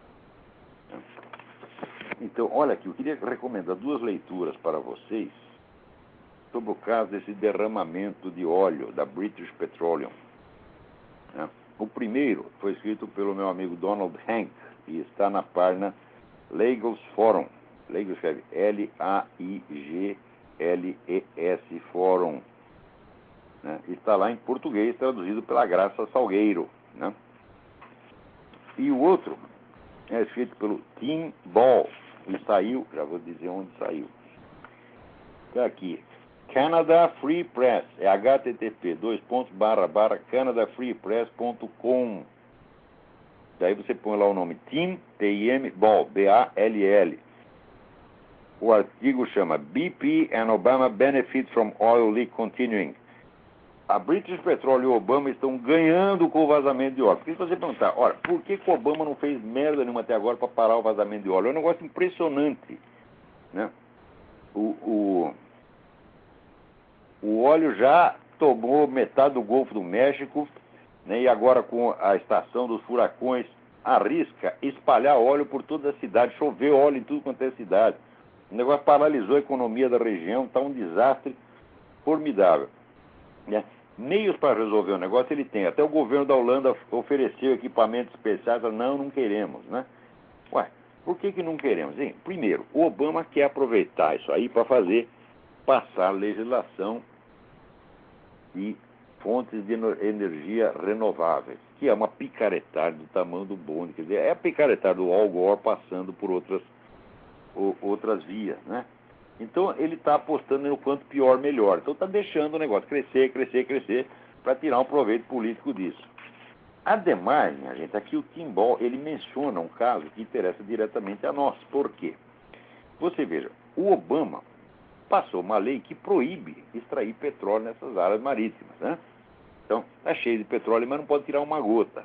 [SPEAKER 2] Então, olha aqui, eu queria recomendar duas leituras para vocês sobre o caso desse derramamento de óleo da British Petroleum. O primeiro foi escrito pelo meu amigo Donald Hank e está na página Lagos Forum. Lagos escreve L A I G L E S Forum. Né? Está lá em português, traduzido pela Graça Salgueiro. Né? E o outro é escrito pelo Tim Ball, e saiu, já vou dizer onde saiu. Está aqui, Canada Free Press, é H T T P, dois pontos, barra, barra, canada free press ponto com. Daí você põe lá o nome Tim, T I M, Ball, B A L L. O artigo chama B P and Obama Benefit from Oil Leak Continuing. a British Petroleum e o Obama estão ganhando com o vazamento de óleo. Porque se você perguntar, olha, por que, que o Obama não fez merda nenhuma até agora para parar o vazamento de óleo? É um negócio impressionante, né? O, o, o óleo já tomou metade do Golfo do México, né? E agora com a estação dos furacões, arrisca espalhar óleo por toda a cidade, chover óleo em tudo quanto é cidade. O negócio paralisou a economia da região, está um desastre formidável, né? Meios para resolver o negócio ele tem. Até o governo da Holanda ofereceu equipamentos especiais. Não, não queremos, né? Ué, por que que não queremos? Hein? Primeiro, o Obama quer aproveitar isso aí para fazer passar legislação de fontes de energia renováveis, que é uma picaretagem do tamanho do bonde. Quer dizer, é a picaretagem do Al Gore passando por outras, o, outras vias, né? Então, ele está apostando no quanto pior, melhor. Então, está deixando o negócio crescer, crescer, crescer, para tirar um proveito político disso. Ademais, minha gente, aqui o Kimball, ele menciona um caso que interessa diretamente a nós. Por quê? Você veja, o Obama passou uma lei que proíbe extrair petróleo nessas áreas marítimas, né? Então, está cheio de petróleo, mas não pode tirar uma gota,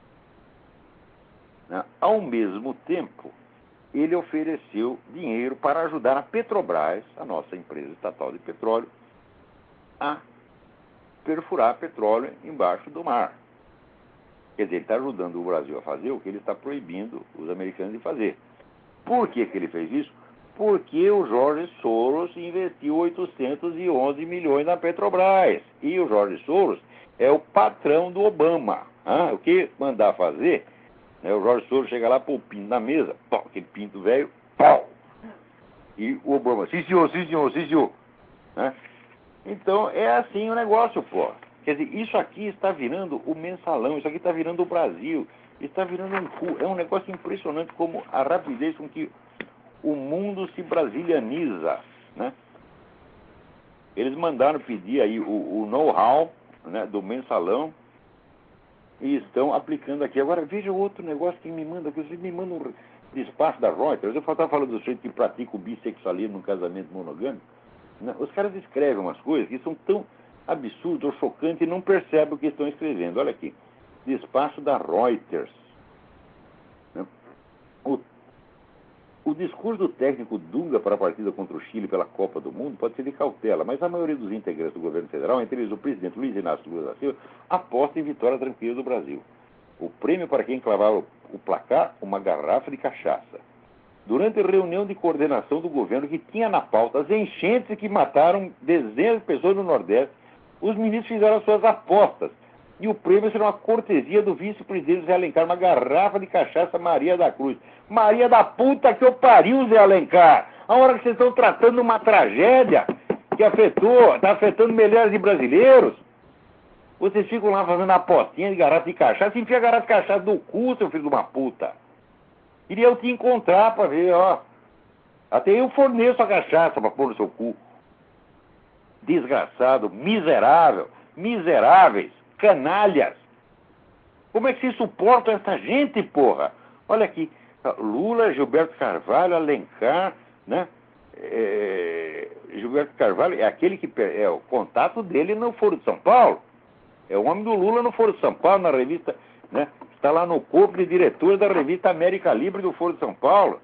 [SPEAKER 2] né? Ao mesmo tempo, ele ofereceu dinheiro para ajudar a Petrobras, a nossa empresa estatal de petróleo, a perfurar petróleo embaixo do mar. Quer dizer, ele está ajudando o Brasil a fazer o que ele está proibindo os americanos de fazer. Por que que ele fez isso? Porque o Jorge Soros investiu oitocentos e onze milhões na Petrobras. E o Jorge Soros é o patrão do Obama. Ah, o que mandar fazer... O Jorge Soros chega lá, pô, o pinto na mesa, pô, aquele pinto velho, pau! E o Obama, sim senhor, sim senhor, sim senhor. Né? Então, é assim o negócio, pô. Quer dizer, isso aqui está virando o mensalão, isso aqui está virando o Brasil, está virando um cu. É um negócio impressionante como a rapidez com que o mundo se brasilianiza, né? Eles mandaram pedir aí o, o know-how, né, do mensalão, e estão aplicando aqui. Agora, veja outro negócio que me manda, que vocês me mandam um despacho da Reuters. Eu estava falando do sujeito que pratica o bissexualismo num casamento monogâmico, né? Os caras escrevem umas coisas que são tão absurdas ou chocantes e não percebem o que estão escrevendo. Olha aqui, despacho da Reuters. Né? O, o discurso do técnico Dunga para a partida contra o Chile pela Copa do Mundo pode ser de cautela, mas a maioria dos integrantes do governo federal, entre eles o presidente Luiz Inácio Lula da Silva, aposta em vitória tranquila do Brasil. O prêmio para quem clavava o, o placar, uma garrafa de cachaça. Durante a reunião de coordenação do governo que tinha na pauta as enchentes que mataram dezenas de pessoas no Nordeste, os ministros fizeram as suas apostas. E o prêmio será uma cortesia do vice-presidente Zé Alencar, uma garrafa de cachaça Maria da Cruz. Maria da puta que eu pariu, Zé Alencar! A hora que vocês estão tratando uma tragédia que afetou, está afetando milhares de brasileiros, vocês ficam lá fazendo apostinha de garrafa de cachaça, enfia a garrafa de cachaça no cu, seu filho de uma puta. Queria eu te encontrar para ver, ó. Até eu forneço a cachaça para pôr no seu cu. Desgraçado, miserável, miseráveis, canalhas. Como é que vocês suportam essa gente, porra? Olha aqui, Lula, Gilberto Carvalho, Alencar, né? É, Gilberto Carvalho é aquele que é o contato dele no Foro de São Paulo. É o homem do Lula no Foro de São Paulo, na revista, né? Está lá no corpo de diretor da revista América Livre do Foro de São Paulo.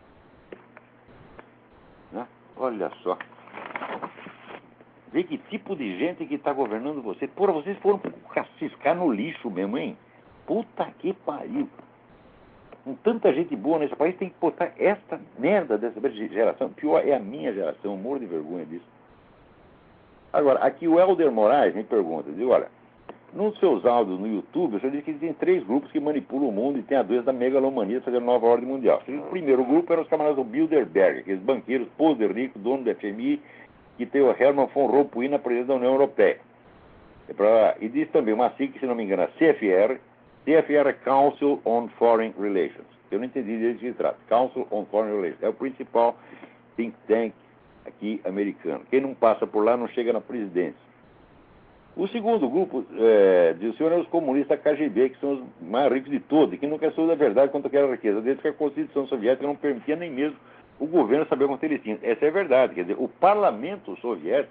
[SPEAKER 2] Né? Olha só. Vê que tipo de gente que está governando você. Porra, vocês foram ciscar no lixo mesmo, hein? Puta que pariu. Com tanta gente boa nesse país, tem que botar esta merda dessa geração. Pior é a minha geração, eu morro de vergonha disso. Agora, aqui o Helder Moraes me pergunta, diz, olha, nos seus áudios no YouTube, você diz que existem três grupos que manipulam o mundo e tem a doença da megalomania de fazer a nova ordem mundial. O primeiro grupo eram os camaradas do Bilderberg, aqueles banqueiros poder rico, dono do F M I, que tem o Herman von Rompuy na presidência da União Europeia. É pra... E diz também uma sigla, se não me engano, a C F R, C F R é Council on Foreign Relations. Eu não entendi desde que se trata. Council on Foreign Relations. É o principal think tank aqui americano. Quem não passa por lá não chega na presidência. O segundo grupo, é, diz o senhor, é os comunistas K G B, que são os mais ricos de todos, e que nunca soube da verdade quanto àquela riqueza, desde que a Constituição Soviética não permitia nem mesmo o governo saber quanto eles tinham. Essa é a verdade, quer dizer, o parlamento soviético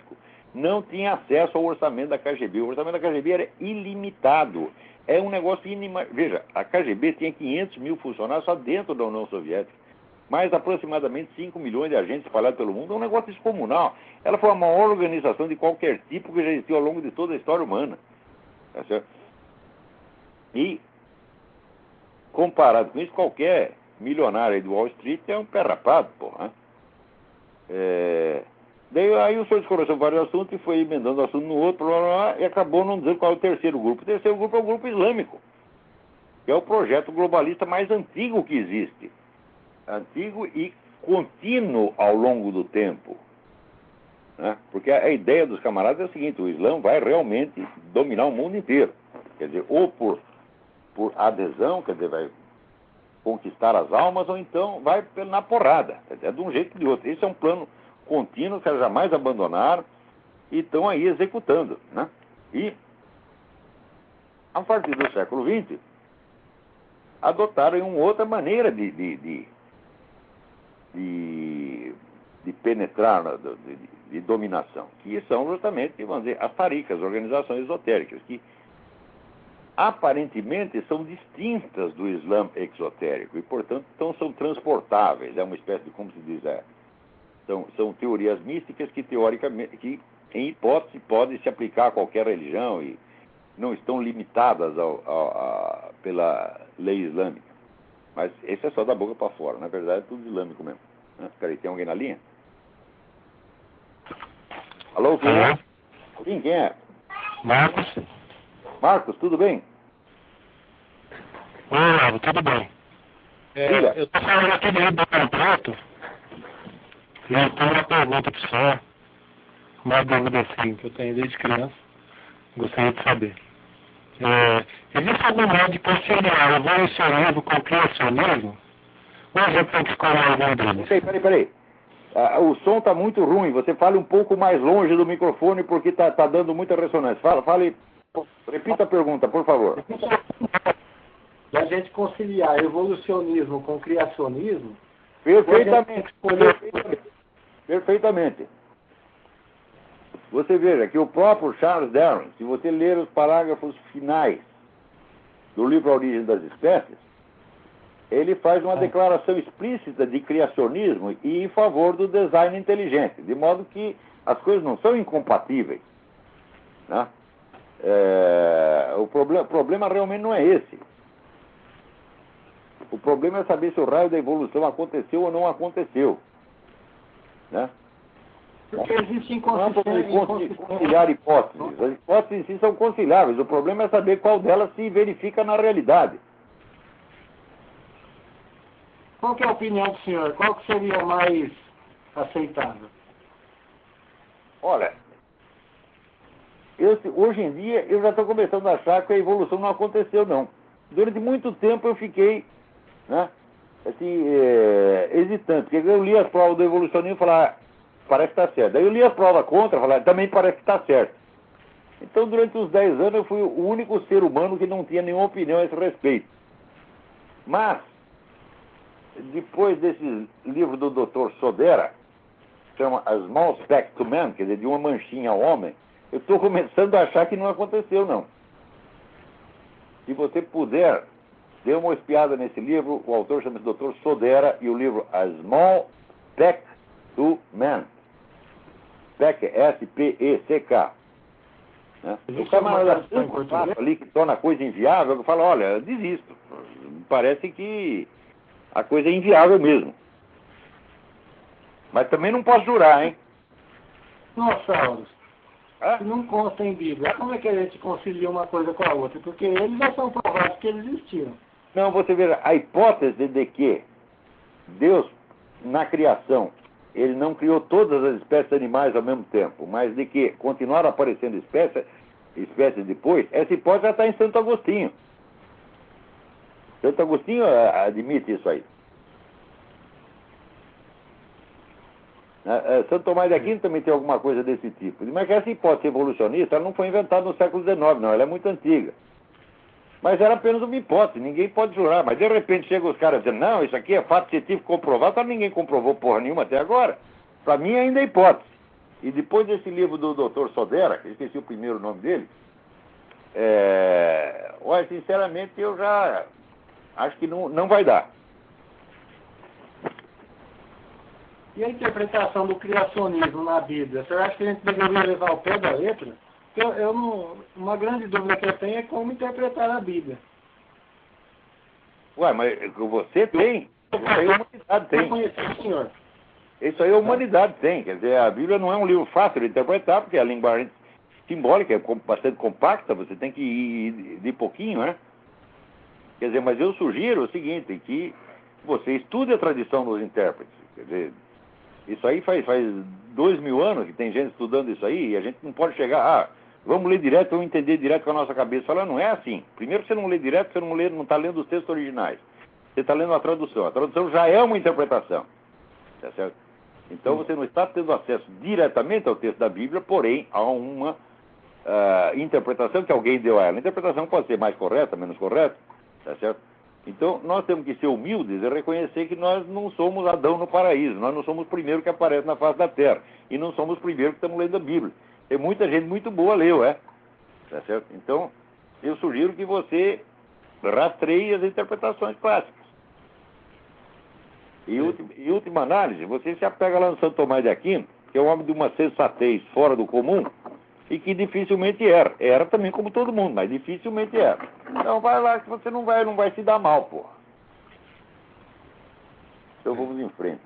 [SPEAKER 2] não tinha acesso ao orçamento da K G B. O orçamento da K G B era ilimitado. É um negócio inimaginável. Veja, a K G B tinha quinhentos mil funcionários só dentro da União Soviética. Mais aproximadamente cinco milhões de agentes espalhados pelo mundo. É um negócio descomunal. Ela foi a maior organização de qualquer tipo que já existiu ao longo de toda a história humana. Tá certo? E, comparado com isso, qualquer milionário aí do Wall Street é um pé rapado, porra. É... Daí aí o senhor discorreu sobre vários assuntos e foi emendando um assunto no outro, blá, blá, blá, e acabou não dizendo qual é o terceiro grupo. O terceiro grupo é o grupo islâmico, que é o projeto globalista mais antigo que existe. Antigo e contínuo ao longo do tempo. Né? Porque a, a ideia dos camaradas é a seguinte: o Islã vai realmente dominar o mundo inteiro. Quer dizer, ou por, por adesão, quer dizer, vai conquistar as almas, ou então vai na porrada. Quer dizer, é de um jeito ou de outro. Esse é um plano contínuo que eles jamais abandonaram e estão aí executando, né? E, a partir do século vinte, adotaram uma outra maneira de, de, de, de, de penetrar, de, de, de dominação, que são justamente, vamos dizer, as taricas, organizações esotéricas, que aparentemente são distintas do Islã exotérico e, portanto, então são transportáveis. É uma espécie de, como se diz, é, São, são teorias místicas que, teoricamente, que, em hipótese, podem se aplicar a qualquer religião e não estão limitadas ao, ao, a, pela lei islâmica. Mas esse é só da boca para fora. Na verdade, é tudo islâmico mesmo. Né? Peraí, tem alguém na linha? Alô, quem é? Sim, quem é?
[SPEAKER 3] Marcos.
[SPEAKER 2] Marcos, tudo bem?
[SPEAKER 3] Oi, Olavo, tudo bem. É, eu estou falando aqui dentro do contrato. E eu tenho uma pergunta para o senhor, uma dúvida assim, que eu tenho desde criança, gostaria de saber. É, existe algum modo de conciliar o evolucionismo com o criacionismo? Ou a gente tem que escolher algum deles?
[SPEAKER 2] Peraí, peraí, peraí. Ah, o som está muito ruim, você fale um pouco mais longe do microfone porque está tá dando muita ressonância. Fala, fale, repita a pergunta, por favor.
[SPEAKER 4] E a gente conciliar evolucionismo com criacionismo?
[SPEAKER 2] Perfeitamente. Perfeitamente. Perfeitamente. Você veja que o próprio Charles Darwin, se você ler os parágrafos finais do livro A Origem das Espécies, ele faz uma declaração explícita de criacionismo e em favor do design inteligente, de modo que as coisas não são incompatíveis. Né? É, o problema, problema realmente não é esse. O problema é saber se o raio da evolução aconteceu ou não aconteceu. Né?
[SPEAKER 4] Porque existe
[SPEAKER 2] Não é conciliar hipóteses. As hipóteses em si são conciliáveis. O problema é saber qual delas se verifica na realidade.
[SPEAKER 4] Qual que é a opinião do senhor? Qual que seria mais aceitável?
[SPEAKER 2] Olha, eu, hoje em dia eu já estou começando a achar que a evolução não aconteceu, não. Durante muito tempo eu fiquei, né, assim, é, hesitante, porque eu li as provas do evolucionismo e falava, ah, parece que está certo. Daí eu li as provas contra e falava, também parece que está certo. Então, durante uns dez anos, eu fui o único ser humano que não tinha nenhuma opinião a esse respeito. Mas, depois desse livro do doutor Sodera, que chama A Small Speck to Man, quer dizer, de uma manchinha ao homem, eu estou começando a achar que não aconteceu, não. Se você puder, dê uma espiada nesse livro. O autor chama-se doutor Sodera e o livro A Small Speck to Man. Speck, S P E C K. Né? O camarada ali que torna a coisa inviável, eu falo, olha, eu desisto. Parece que a coisa é inviável mesmo. Mas também não posso jurar, hein?
[SPEAKER 4] Dinossauros.
[SPEAKER 2] Ah?
[SPEAKER 4] Que não consta em Bíblia. Como é que a gente concilia uma coisa com a outra? Porque eles já são provados que eles existiram.
[SPEAKER 2] Não, você vê, a hipótese de que Deus, na criação, ele não criou todas as espécies de animais ao mesmo tempo, mas de que continuaram aparecendo espécies, espécies depois, essa hipótese já está em Santo Agostinho. Santo Agostinho admite isso aí. Santo Tomás de Aquino também tem alguma coisa desse tipo. Mas que essa hipótese evolucionista ela não foi inventada no século dezenove, não. Ela é muito antiga. Mas era apenas uma hipótese, ninguém pode jurar. Mas de repente chegam os caras dizendo, não, isso aqui é fato científico comprovado, mas ninguém comprovou porra nenhuma até agora. Para mim ainda é hipótese. E depois desse livro do doutor Sodera, que eu esqueci o primeiro nome dele, é... olha, sinceramente, eu já acho que não, não vai dar.
[SPEAKER 4] E a interpretação do criacionismo na Bíblia? Você acha que a gente deveria levar ao pé da letra? Eu, eu não, uma grande dúvida que eu tenho é como interpretar a Bíblia.
[SPEAKER 2] Ué, mas você tem. Isso aí a humanidade tem.
[SPEAKER 4] Eu conheci o senhor.
[SPEAKER 2] Isso aí a humanidade tem. Quer dizer, a Bíblia não é um livro fácil de interpretar, porque a linguagem simbólica é bastante compacta, você tem que ir de pouquinho, né? Quer dizer, mas eu sugiro o seguinte, que você estude a tradição dos intérpretes. Quer dizer, isso aí faz, faz dois mil anos que tem gente estudando isso aí, e a gente não pode chegar, ah, vamos ler direto, vamos entender direto com a nossa cabeça. Falar, não é assim. Primeiro, você não lê direto, você não lê, não está lendo os textos originais. Você está lendo a tradução. A tradução já é uma interpretação. Tá certo? Então, você não está tendo acesso diretamente ao texto da Bíblia, porém, a uma uh, interpretação que alguém deu a ela. A interpretação pode ser mais correta, menos correta, tá certo? Então, nós temos que ser humildes e reconhecer que nós não somos Adão no paraíso. Nós não somos o primeiro que aparece na face da terra. E não somos os primeiros que estamos lendo a Bíblia. Tem muita gente muito boa leu, é? Tá certo? Então, eu sugiro que você rastreie as interpretações clássicas. E, ultima, em última análise, você se apega lá no Santo Tomás de Aquino, que é um homem de uma sensatez fora do comum, e que dificilmente era. Era também como todo mundo, mas dificilmente era. Então vai lá que você não vai, não vai se dar mal, porra. Então vamos em frente.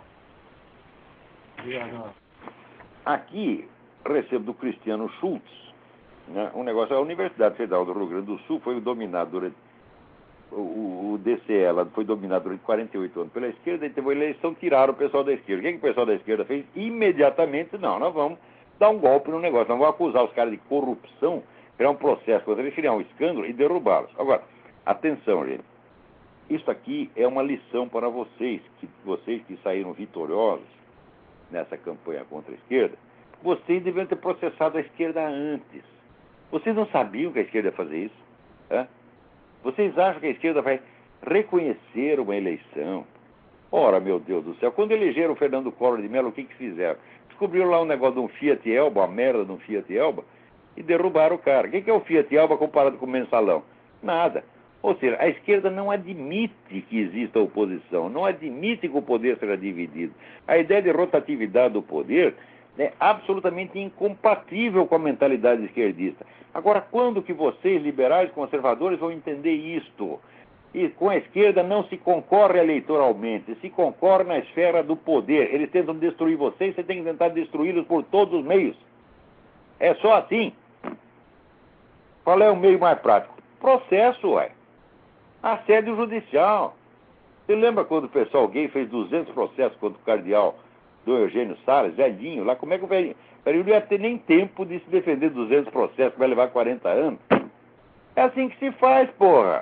[SPEAKER 2] Aqui, recebo do Cristiano Schultz, né, um negócio, a Universidade Federal do Rio Grande do Sul foi dominada durante, o, o D C E ela foi dominado durante quarenta e oito anos pela esquerda, e teve uma eleição, tiraram o pessoal da esquerda. O que, que o pessoal da esquerda fez? Imediatamente, não, nós vamos dar um golpe no negócio, nós vamos acusar os caras de corrupção, criar um processo contra eles, criar um escândalo e derrubá-los. Agora, atenção, gente, isso aqui é uma lição para vocês, que vocês que saíram vitoriosos nessa campanha contra a esquerda, vocês deviam ter processado a esquerda antes. Vocês não sabiam que a esquerda ia fazer isso? Né? Vocês acham que a esquerda vai reconhecer uma eleição? Ora, meu Deus do céu, quando elegeram o Fernando Collor de Mello, o que que fizeram? Descobriram lá um negócio de um Fiat Elba, uma merda de um Fiat Elba, e derrubaram o cara. O que que é o Fiat Elba comparado com o mensalão? Nada. Ou seja, a esquerda não admite que exista oposição, não admite que o poder seja dividido. A ideia de rotatividade do poder é absolutamente incompatível com a mentalidade esquerdista. Agora, quando que vocês, liberais conservadores, vão entender isto? E com a esquerda não se concorre eleitoralmente, se concorre na esfera do poder. Eles tentam destruir vocês, você tem que tentar destruí-los por todos os meios. É só assim. Qual é o meio mais prático? Processo, ué. Assédio judicial. Você lembra quando o pessoal gay fez duzentos processos contra o cardeal do Eugênio Salles, velhinho, lá, como é que o velhinho... Ele não ia ter nem tempo de se defender duzentos processos, que vai levar quarenta anos. É assim que se faz, porra.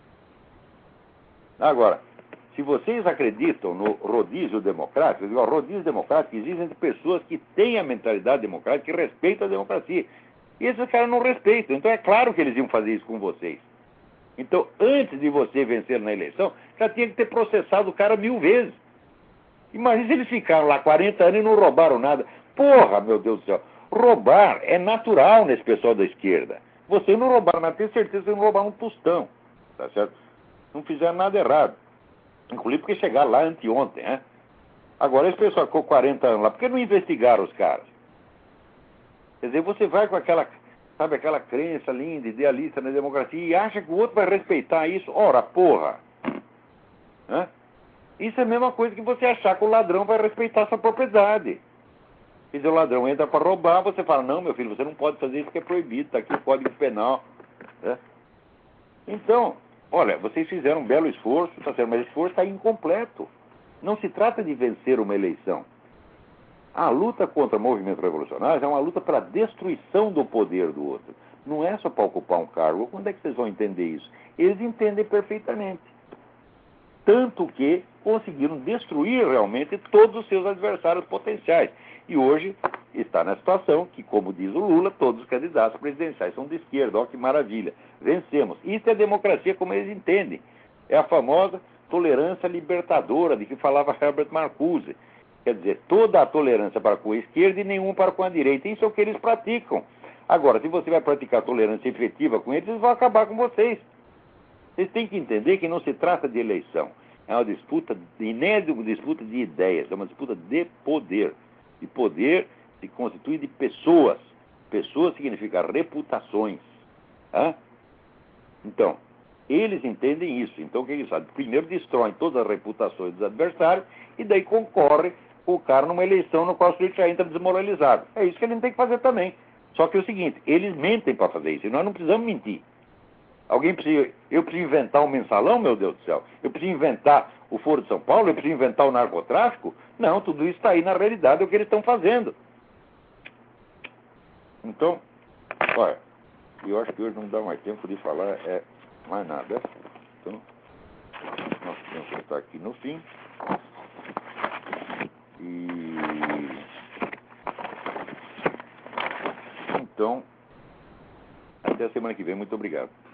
[SPEAKER 2] Agora, se vocês acreditam no rodízio democrático, eu digo, o rodízio democrático existe entre pessoas que têm a mentalidade democrática, que respeitam a democracia. E esses caras não respeitam, então é claro que eles iam fazer isso com vocês. Então, antes de você vencer na eleição, já tinha que ter processado o cara mil vezes. Imagina se eles ficaram lá quarenta anos e não roubaram nada. Porra, meu Deus do céu. Roubar é natural nesse pessoal da esquerda. Vocês não roubaram, mas tenho certeza que vocês não roubaram um tostão. Tá certo? Não fizeram nada errado. Inclusive porque chegaram lá anteontem, né? Agora esse pessoal ficou quarenta anos lá. Por que não investigaram os caras? Quer dizer, você vai com aquela, sabe, aquela crença linda, idealista na democracia e acha que o outro vai respeitar isso. Ora, porra! Hã? Isso é a mesma coisa que você achar que o ladrão vai respeitar sua propriedade. Quer dizer, o ladrão entra para roubar, você fala, não, meu filho, você não pode fazer isso porque é proibido, está aqui o Código Penal. Né? Então, olha, vocês fizeram um belo esforço, tá certo, mas o esforço está incompleto. Não se trata de vencer uma eleição. A luta contra movimentos revolucionários é uma luta para a destruição do poder do outro. Não é só para ocupar um cargo. Quando é que vocês vão entender isso? Eles entendem perfeitamente. Tanto que conseguiram destruir realmente todos os seus adversários potenciais. E hoje está na situação que, como diz o Lula, todos os candidatos presidenciais são de esquerda. Olha que maravilha. Vencemos. Isso é democracia como eles entendem. É a famosa tolerância libertadora de que falava Herbert Marcuse. Quer dizer, toda a tolerância para com a esquerda e nenhuma para com a direita. Isso é o que eles praticam. Agora, se você vai praticar tolerância efetiva com eles, eles vão acabar com vocês. Vocês têm que entender que não se trata de eleição. É uma disputa, e nem é uma disputa de ideias, é uma disputa de poder. E poder se constitui de pessoas. Pessoas significa reputações. Hã? Então, eles entendem isso. Então, o que eles fazem? Primeiro destroem todas as reputações dos adversários e daí concorrem com o cara numa eleição no qual o sujeito já entra desmoralizado. É isso que ele tem que fazer também. Só que é o seguinte, eles mentem para fazer isso e nós não precisamos mentir. Alguém precisa... Eu preciso inventar um mensalão, meu Deus do céu? Eu preciso inventar o Foro de São Paulo? Eu preciso inventar o narcotráfico? Não, tudo isso está aí na realidade, é o que eles estão fazendo. Então, olha, eu acho que hoje não dá mais tempo de falar é, mais nada. Então, nós temos que estar aqui no fim. E... Então, até a semana que vem. Muito obrigado.